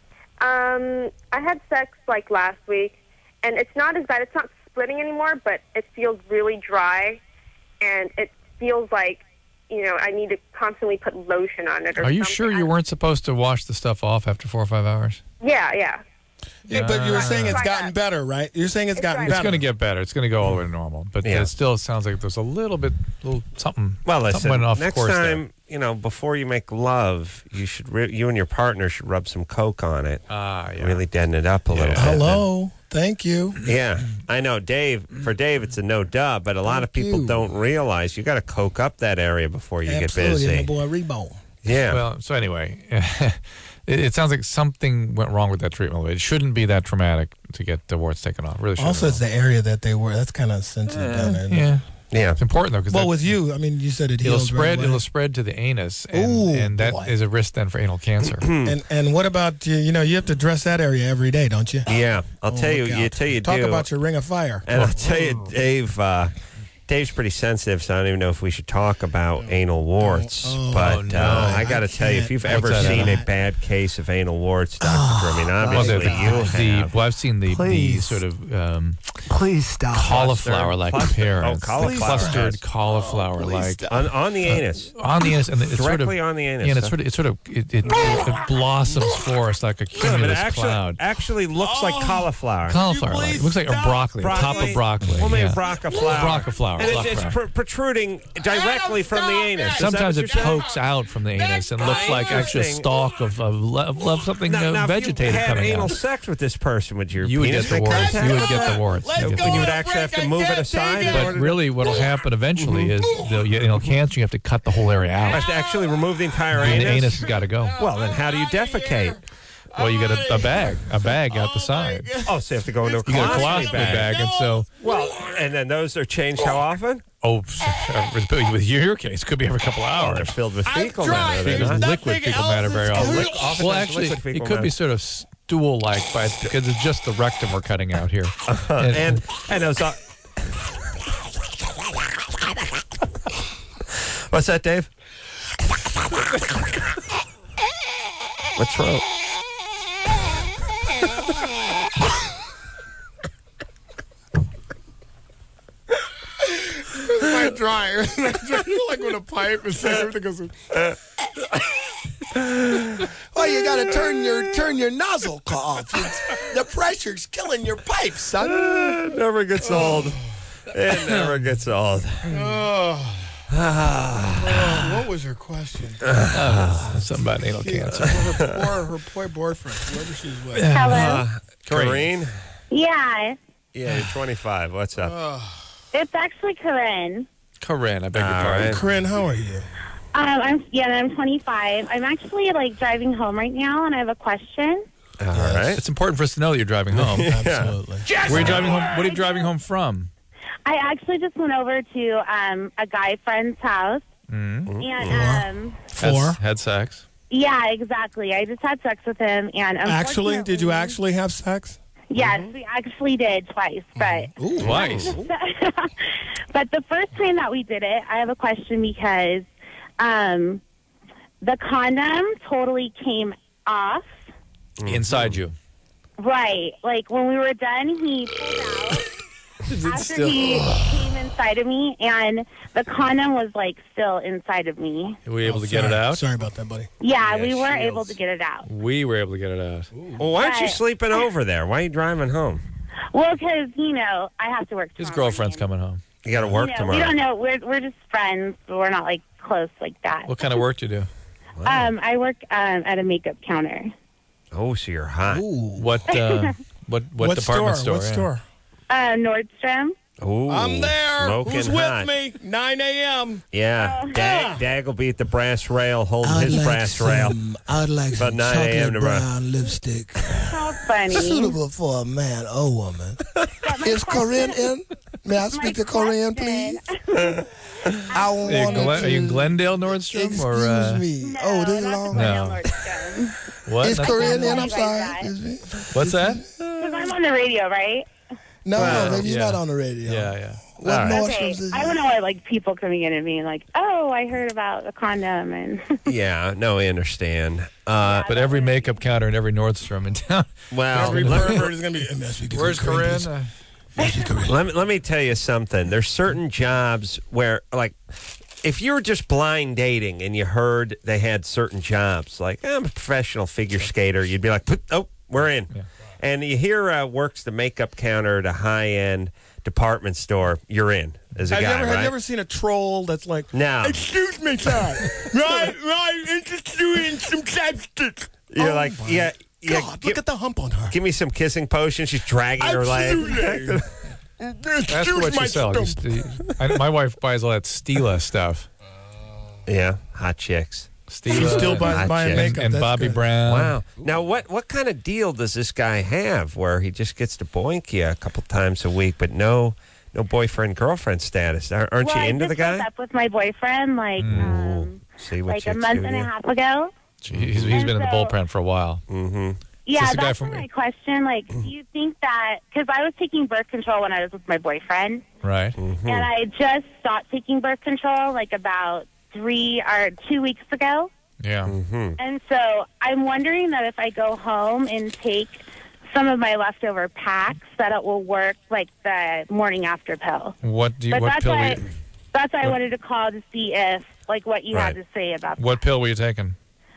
I had sex last week, and it's not as bad. It's not splitting anymore, but it feels really dry, and it feels like I need to constantly put lotion on it. Are you sure you weren't supposed to wash the stuff off after 4 or 5 hours? Yeah. Yeah, but you were saying it's gotten better, right? You're saying it's gotten better. It's going to get better. It's going to go all the way to normal. But it still sounds like there's a little something. Well, listen, something went off next course time, before you make love, you and your partner should rub some Coke on it. Really deaden it up a little bit. Hello. Thank you. Yeah, I know, Dave. For Dave, it's a no duh, but a lot of people don't realize you got to Coke up that area before you get busy. My boy Rebo. Yeah. Well, so anyway, it sounds like something went wrong with that treatment. It shouldn't be that traumatic to get the warts taken off. Really shouldn't. Also, it's the area that they were. That's kind of sensitive down there. Yeah, it's important though. Well, with you, I mean, you said it heals. It'll spread to the anus, and that is a risk then for anal cancer. and what about you have to dress that area every day, don't you? Yeah, I'll tell you. Talk about your ring of fire. And I'll tell you, Dave. Dave's pretty sensitive, so I don't even know if we should talk about anal warts. I got to tell you, if you've ever seen a bad case of anal warts, Dr. Drew, I mean, obviously you have. Well, I've seen the sort of please stop cauliflower-like appearance. Clustered cauliflower-like on the anus. On the anus, and it's directly on the anus. Yeah, and it blossoms for us like a cumulus cloud. Actually looks like cauliflower. Cauliflower-like. It looks like a broccoli, top of broccoli. Well, maybe broccaflower. Broccaflower. And it's protruding directly from the anus. Sometimes it pokes out from the anus and looks like actually a stalk of something vegetative coming out. If you had anal sex with this person, would your penis make contact? You would get the warts. And you would actually have to move it aside. But really, what will happen eventually is the anal cancer. You have to cut the whole area out. You have to actually remove the entire anus. The anus has got to go. Well, then how do you defecate? Well, you get a bag out the side. Oh, so you have to go into a colostomy bag, and so and then those are changed how often? Oh, with your case, could be every couple of hours. They're filled with fecal matter. Liquid fecal matter very often. Well, actually, it could be sort of stool-like, because it's just the rectum we're cutting out here. And those. What's that, Dave? What's wrong? My dryer. You like when a pipe is everything goes. Well, you got to turn your nozzle off. The pressure's killing your pipes, son. It never gets old. It never gets old. What was her question? Something about anal cancer. Her poor boyfriend, whoever she's with. Hello. Corinne? Yeah. Yeah, you're 25. What's up? It's actually Corinne. Corinne, I beg your pardon. Corinne, how are you? I'm 25. I'm actually driving home right now, and I have a question. All right. It's important for us to know that you're driving home. Absolutely. Where are you driving home? What are you driving home from? I actually just went over to a guy friend's house. And had sex. Yeah, exactly. I just had sex with him, and actually, did you actually have sex? Yes, we actually did twice, but twice. But the first time that we did it, I have a question because the condom totally came off. Inside you. Right. Like, when we were done, he pulled out. After he came inside of me, and the condom was, like, still inside of me. Were we able to get it out? Sorry about that, buddy. Yeah, we weren't able to get it out. We were able to get it out. Well, why aren't you But- sleeping over there? Why are you driving home? Well, because, I have to work tomorrow. His girlfriend's coming home. You got to work tomorrow. We don't know. We're just friends. We're not, like, close like that. What kind of work do you do? I work at a makeup counter. Oh, so you're hot. What department store? What store? Nordstrom. Ooh, I'm there. smoking Who's hot. with me? 9 a.m. Yeah, Dag will be at the brass rail holding I'd his like brass rail. I'd like About some 9 a.m. chocolate tomorrow. brown lipstick. How funny. Suitable for a man or woman. Is Corinne in? May I speak to Corinne, please? I Are you in Glendale Nordstrom? Excuse me. Oh, this is long? No. What? Is Corinne in? I'm Like sorry. that. What's that? Because I'm on the radio, right? No, Well, baby, you're yeah. not on the radio. Yeah. What All right. Nordstrom's Okay. is I don't know why, like, people coming in and being like, oh, I heard about a condom. And Yeah, no, I understand. But every makeup counter in every Nordstrom in town. Well, Every let, pervert is going to be. Where's Corinne? let me tell you something. There's certain jobs where, like, if you were just blind dating and you heard they had certain jobs, like, I'm a professional figure skater, you'd be like, oh, we're in. Yeah. And you hear works the makeup counter at a high-end department store, you're in as a guy, Have right? you ever seen a troll that's like, No. excuse me, sir. right, interested in some chapstick. You're like, yeah. God, look at the hump on her. Give me some kissing potion. She's dragging her leg. Absolutely. That's what you sell. My wife buys all that Stila stuff. Yeah, hot chicks. Stila. She still buying makeup. And That's Bobby good. Brown. Wow. Now, what kind of deal does this guy have where he just gets to boink you a couple times a week, but no boyfriend girlfriend status? Aren't you into the I just guy? broke up with my boyfriend See what like a chicks month do and to a you? half ago. He's been in the bullpen for a while. Mm-hmm. Yeah, Just a guy that's from- my question. Like, do you think that, because I was taking birth control when I was with my boyfriend, Right. Mm-hmm. and I just stopped taking birth control like about 2 weeks ago. Yeah. Mm-hmm. And so I'm wondering that if I go home and take some of my leftover packs, that it will work like the morning after pill. What That's pill? why I wanted to call to see if, like, what you had to say about What pill were you taking?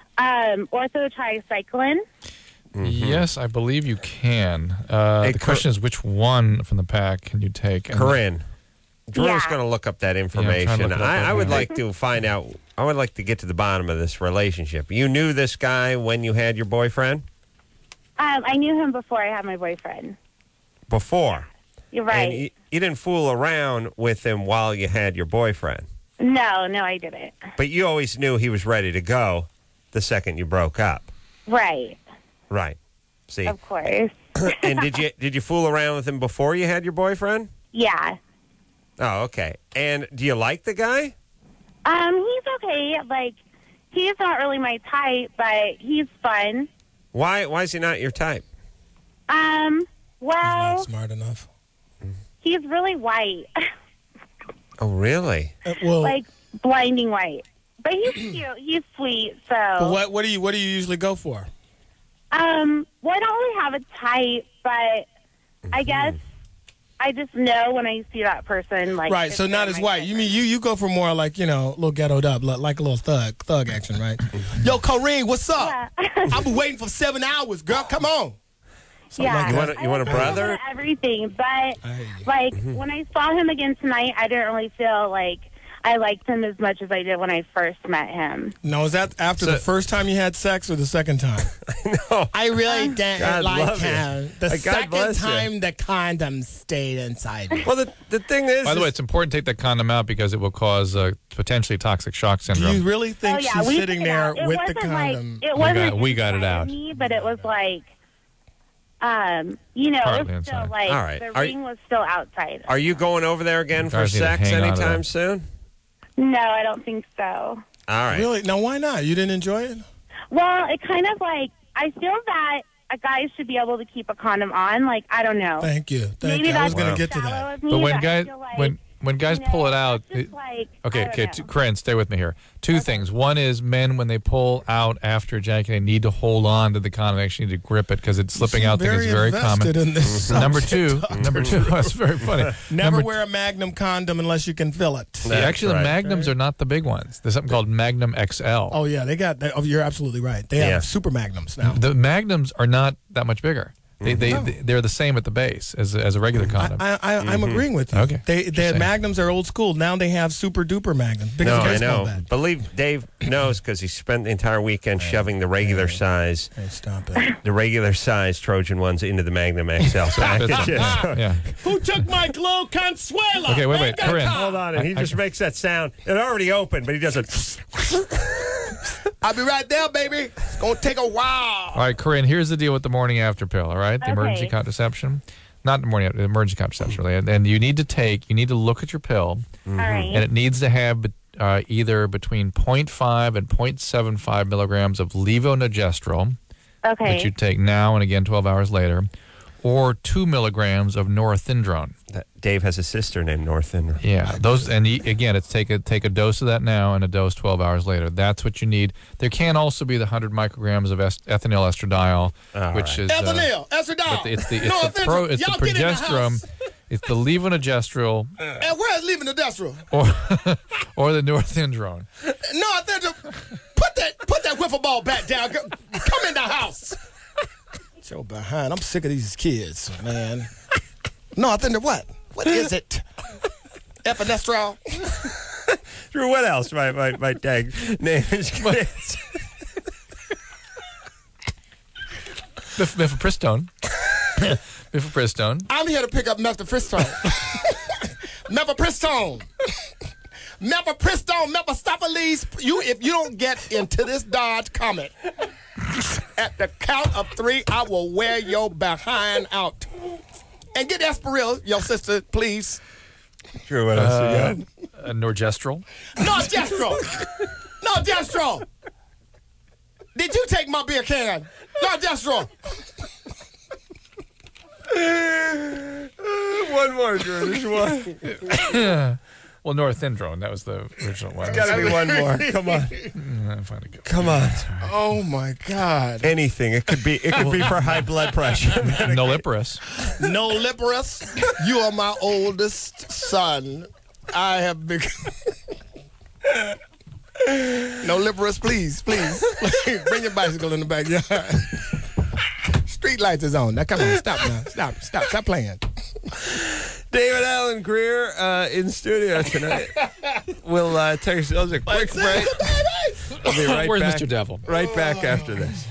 orthotricycline. Mm-hmm. Yes, I believe you can. The question is, which one from the pack can you take? And- Corinne. Drew's Yeah. going to look up that Yeah, I'm trying information. to look it up I right would now. like to find out. I would like to get to the bottom of this relationship. You knew this guy when you had your boyfriend? I knew him before I had my boyfriend. Before. You're right. And you didn't fool around with him while you had your boyfriend. No, I didn't. But you always knew he was ready to go the second you broke up. Right. Right. See. Of course. And did you fool around with him before you had your boyfriend? Yeah. Oh, okay. And do you like the guy? He's okay. Like, he's not really my type, but he's fun. Why is he not your type? Well, Not smart enough. he's really white. Oh, really? Like, blinding white. But he's cute. He's sweet, so. But what do you usually go for? Well, I don't really have a type, but I guess I just know when I see that person. Like, Right, so not as white. You mean you go for more like, a little ghettoed up, like a little thug action, right? Yo, Corinne, what's up? I've been waiting for 7 hours, girl. Come on. Something Yeah. like that. You want a brother? Everything, but like when I saw him again tonight, I didn't really feel like I liked him as much as I did when I first met him. No, is that after the first time you had sex or the second time? No. I really didn't God like love you. him. The God second bless you. time the condom stayed inside me. Well, the thing is... By the way, it's important to take that condom out because it will cause potentially toxic shock Do syndrome. you really think Oh, yeah, she's we sitting took it there out. It with the wasn't like- condom? it wasn't we got it inside out. of me, but it was like, it Partly was still inside. like All right. the Are ring was still outside. Are you going over there again for Guys need to sex hang on to anytime that. soon? No, I don't think so. All right. Really? Now, why not? You didn't enjoy it? Well, it kind of like I feel that a guy should be able to keep a condom on. Like, I don't know. Thank you. Maybe I was that's going to get to shallow that. of me, But when I guys feel like- when guys pull it out, Corinne, stay with me here. Two things. One is men, when they pull out after ejaculating, need to hold on to the condom. They actually need to grip it because it's slipping out. Thing is very common. In this Number two, that's very funny. Never wear a Magnum condom unless you can fill it. The Magnums are not the big ones. There's something called Magnum XL. Oh yeah, they got. You're absolutely right. They have super Magnums now. The Magnums are not that much bigger. They're the same at the base as a regular condom. I'm agreeing with you. Okay. Their Magnums are old school. Now they have super duper Magnums. No, I know. Believe Dave knows because he spent the entire weekend shoving the regular size. Hey, stop it. The regular size Trojan ones into the Magnum XL. Who took my Glow Consuela? Okay, wait, Corinne. Hold on, and he just makes that sound. It already opened, but he does it. I'll be right there, baby. It's gonna take a while. All right, Corinne. Here's the deal with the morning after pill. All right, the emergency contraception, not the morning after, the emergency contraception. Really, and you need to look at your pill, All right. and it needs to have either between 0.5 and 0.75 milligrams of levonorgestrel that you take now and again 12 hours later, or 2 milligrams of norethindrone. Dave has a sister named Norethindrone. Yeah, those, and again, it's take a dose of that now and a dose 12 hours later. That's what you need. There can also be the 100 micrograms of ethinyl estradiol, which is ethinyl estradiol. It's the progesterone. It's the levonorgestrel. And where's levonorgestrel? Or the norethindrone. Put that wiffle ball back down. Come in the house. So behind. I'm sick of these kids, man. No, I think what? What is it? Epinestral? Drew, what else? My tag name is kids. Mifepristone. Mifepristone. I'm here to pick up mifepristone. Mifepristone. Mifepristone, Mephistopheles. If you don't get into this Dodge Comet, at the count of 3, I will wear your behind out. And get Esperil, your sister, please. Drew, what else you got? Norgestrel. Norgestrel. Did you take my beer can? Norgestrel. One more, Drew. There's one. Well, norethindrone. That was the original one. Got to be one more. Come on. Come on. Oh my God. Anything. It could be for high blood pressure. Noliparous. You are my oldest son. I have been. Noliparous, please. Bring your bicycle in the backyard. Street lights is on. Now come on, stop now. Stop playing. David Allen Greer in studio tonight. We'll take ourselves a quick break. We'll be right Where's back. Mr. Devil? Right back after this.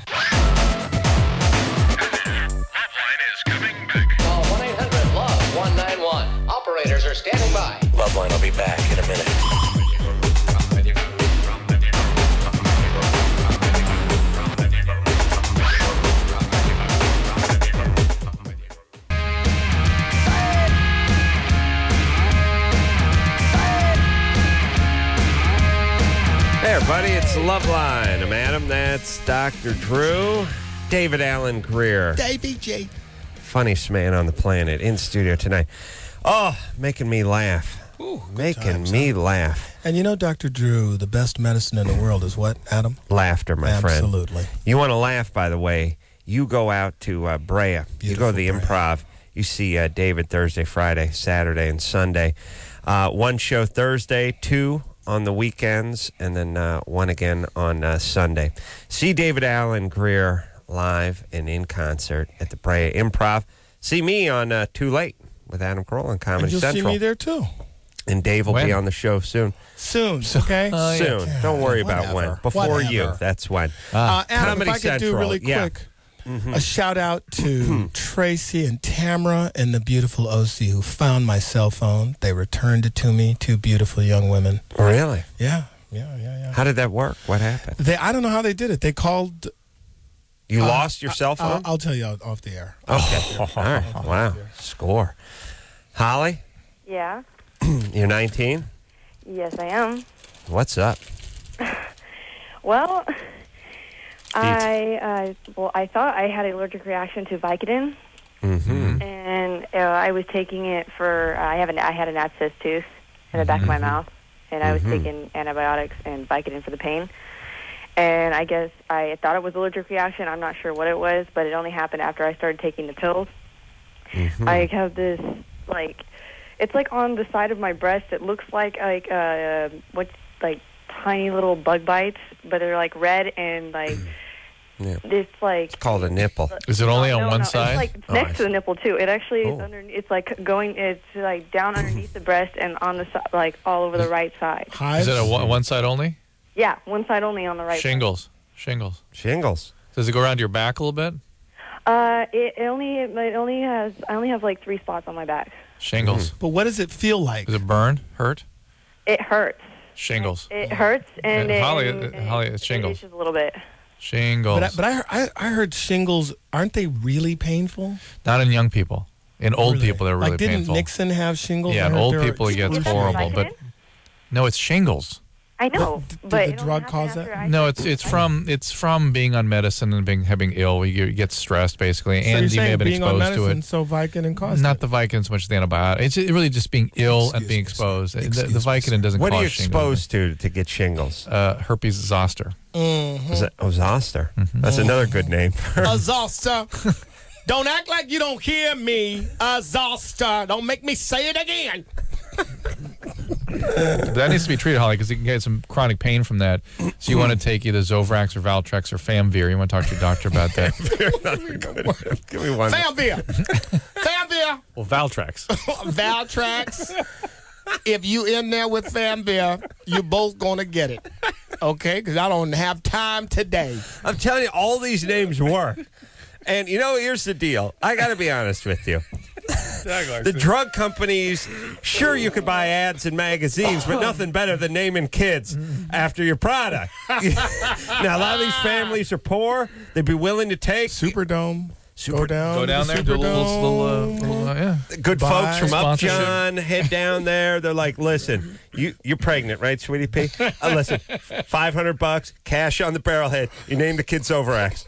Loveline is coming back. Call 1-800-LOVE-191. Operators are standing by. Loveline will be back in a minute. Hey, everybody, it's Loveline. I'm Adam. That's Dr. Drew. David Allen Greer. Davey J. Funniest man on the planet in studio tonight. Oh, making me laugh. Me laugh. And you know, Dr. Drew, the best medicine in the world is what, Adam? Laughter, my friend. Absolutely. You want to laugh, by the way, you go out to Brea. You go to the Improv. You see David Thursday, Friday, Saturday, and Sunday. One show Thursday, 2 on the weekends, and then one again on Sunday. See David Allen Greer live and in concert at the Brea Improv. See me on Too Late with Adam Carolla on Comedy Central. Central. See me there, too. And Dave will be on the show soon. Soon, okay? Soon. Yeah. Don't worry about when. Before you, that's when. Adam, Comedy if I could Central. do really quick, a shout out to Tracy and Tamara and the beautiful OC who found my cell phone. They returned it to me. 2 beautiful young women. Really? Yeah. How did that work? What happened? I don't know how they did it. They called. You lost your cell phone? I'll tell you off the air. Okay. All right. Wow. Score. Holly, Yeah. you're 19? Yes, I am. What's up? Well, I thought I had an allergic reaction to Vicodin, and I was taking it for I had an abscess tooth, in the back of my mouth, and I was taking antibiotics and Vicodin for the pain. And I guess I thought it was allergic reaction. I'm not sure what it was, but it only happened after I started taking the pills. I have this, like, it's like on the side of my breast. It looks like tiny little bug bites, but they're like red and like it's like It's called a nipple. Is it only on one side? It's like next to the nipple too. It actually is under. It's like going. It's like down underneath the breast and on the side, like all over the right side. Is it a one side only? Yeah, one side only on the right. Shingles. Does it go around your back a little bit? It only has. I only have like 3 spots on my back. Shingles. But what does it feel like? Does it burn? Hurt? It hurts. Shingles. It hurts and Holly, it's shingles. It itches a little bit. Shingles. But I heard shingles. Aren't they really painful? Not in young people. In old people, they're really like, didn't painful. Nixon have shingles? Yeah, in old people, it gets horrible. But no, it's shingles. I know, but did the drug cause that? No, it's from being on medicine and having ill. You get stressed basically, So and you're you may have been being on exposed to medicine, it. So Vicodin caused Not the Vicodin so much as the antibiotic. It's really just being ill and being exposed. The Vicodin doesn't What cause are you shingles. exposed to get shingles? Herpes zoster. Is it zoster? That's another good name. A zoster. Don't act like you don't hear me. A zoster. Don't make me say it again. But that needs to be treated, Holly, because you can get some chronic pain from that. So you want to take either Zovrax or Valtrex or Famvir. You want to talk to your doctor about that. Give me one. Famvir. Famvir. Well, Valtrex. Valtrex. If you in there with Famvir, you both gonna get it. Okay? Because I don't have time today. I'm telling you, all these names work. And, here's the deal. I got to be honest with you. The drug companies, sure, you could buy ads in magazines, but nothing better than naming kids after your product. Now, a lot of these families are poor. They'd be willing to take Superdome. Go down there, do a little yeah. Good folks from sponsorship. Upjohn head down there. They're like, listen, you're pregnant, right, Sweetie Pea? Listen, $500, cash on the barrelhead. You name the kid Zovrax.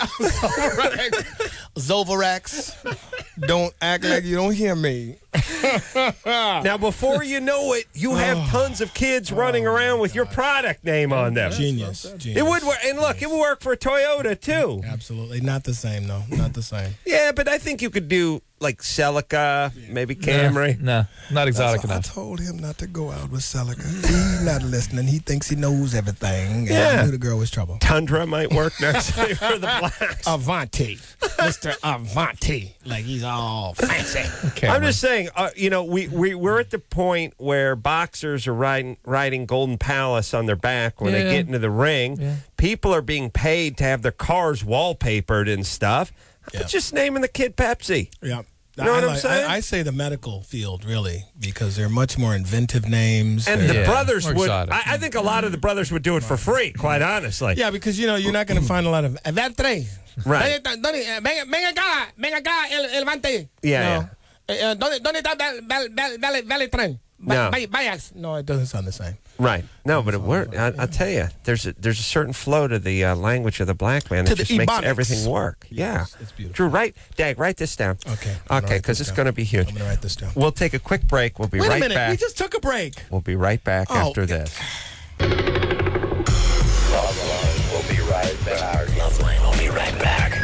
Zovrax. Don't act like you don't hear me. Now, before you know it, you have tons of kids running around with your product name on them. Genius. It would work. And look, it would work for Toyota, too. Absolutely. Not the same, though. Not the same. Yeah, but I think you could do, like, Celica, maybe Camry. No, not exotic I enough. told him not to go out with Celica. He's not listening. He thinks he knows everything. And Yeah. I knew the girl was trouble. Tundra might work next for the blacks. Avanti. Mr. Avanti. Like he's all fancy. I'm just saying, we're at the point where boxers are riding Golden Palace on their back when they get into the ring. Yeah. People are being paid to have their cars wallpapered and stuff. Yeah. Just naming the kid Pepsi. Yeah. You know what I'm saying? I say the medical field, really, because they're much more inventive names. And the brothers more would, exotic. I think a lot of the brothers would do it for free, quite honestly. Yeah, because, you're not going to find a lot of Avanti. Right. Venga acá, el Avanti. Yeah, ¿Dónde está Vale Tren? No. Vayas. No, it doesn't sound the same. Right. No, but it worked. I'll tell you, there's a certain flow to the language of the black man that just makes everything work. Yeah. It's beautiful. Drew, write this down. Okay. Okay, because it's going to be huge. I'm going to write this down. We'll take a quick break. We'll be Wait right a minute. back. We just took a break. We'll be right back after this. We'll be right back. Loveline will be right back.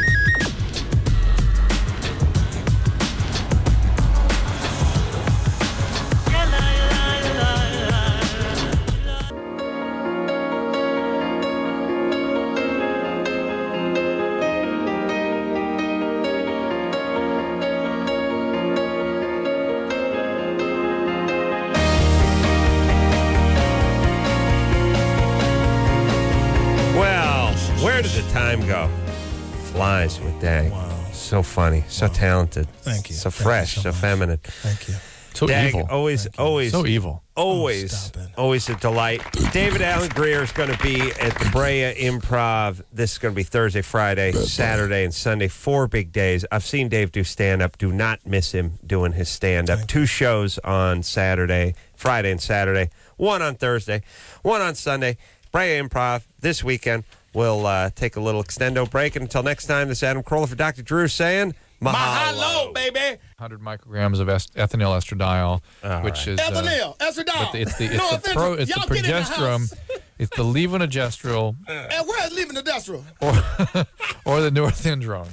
Where did the time go? Flies with Dag. Wow. So funny, so talented. Thank you. So Thank you fresh, so so much. feminine. Thank you. So Dag, evil. always So evil. stop it. Always a delight. David Allen Greer is going to be at the Brea Improv. This is going to be Thursday, Friday, Saturday, and Sunday. 4 big days. I've seen Dave do stand-up. Do not miss him doing his stand-up. 2 shows on Friday and Saturday. 1 on Thursday. 1 on Sunday. Brea Improv this weekend. We'll take a little extendo break. And until next time, this is Adam Carolla for Dr. Drew saying, Mahalo, baby. 100 micrograms of ethinyl estradiol, which is ethinyl estradiol. It's the progesterone. It's the levonorgestrel. And where's levonorgestrel? Or the norethindrone.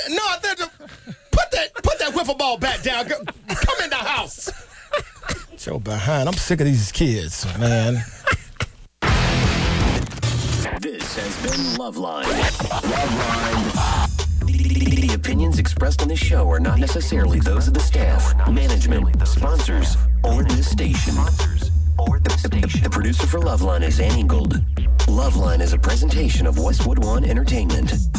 Put that wiffle ball back down. Come in the house. So behind. I'm sick of these kids, man. This has been Loveline. The opinions expressed on this show are not necessarily those of the staff, management, sponsors, or the station. The producer for Loveline is Annie Gold. Loveline is a presentation of Westwood One Entertainment.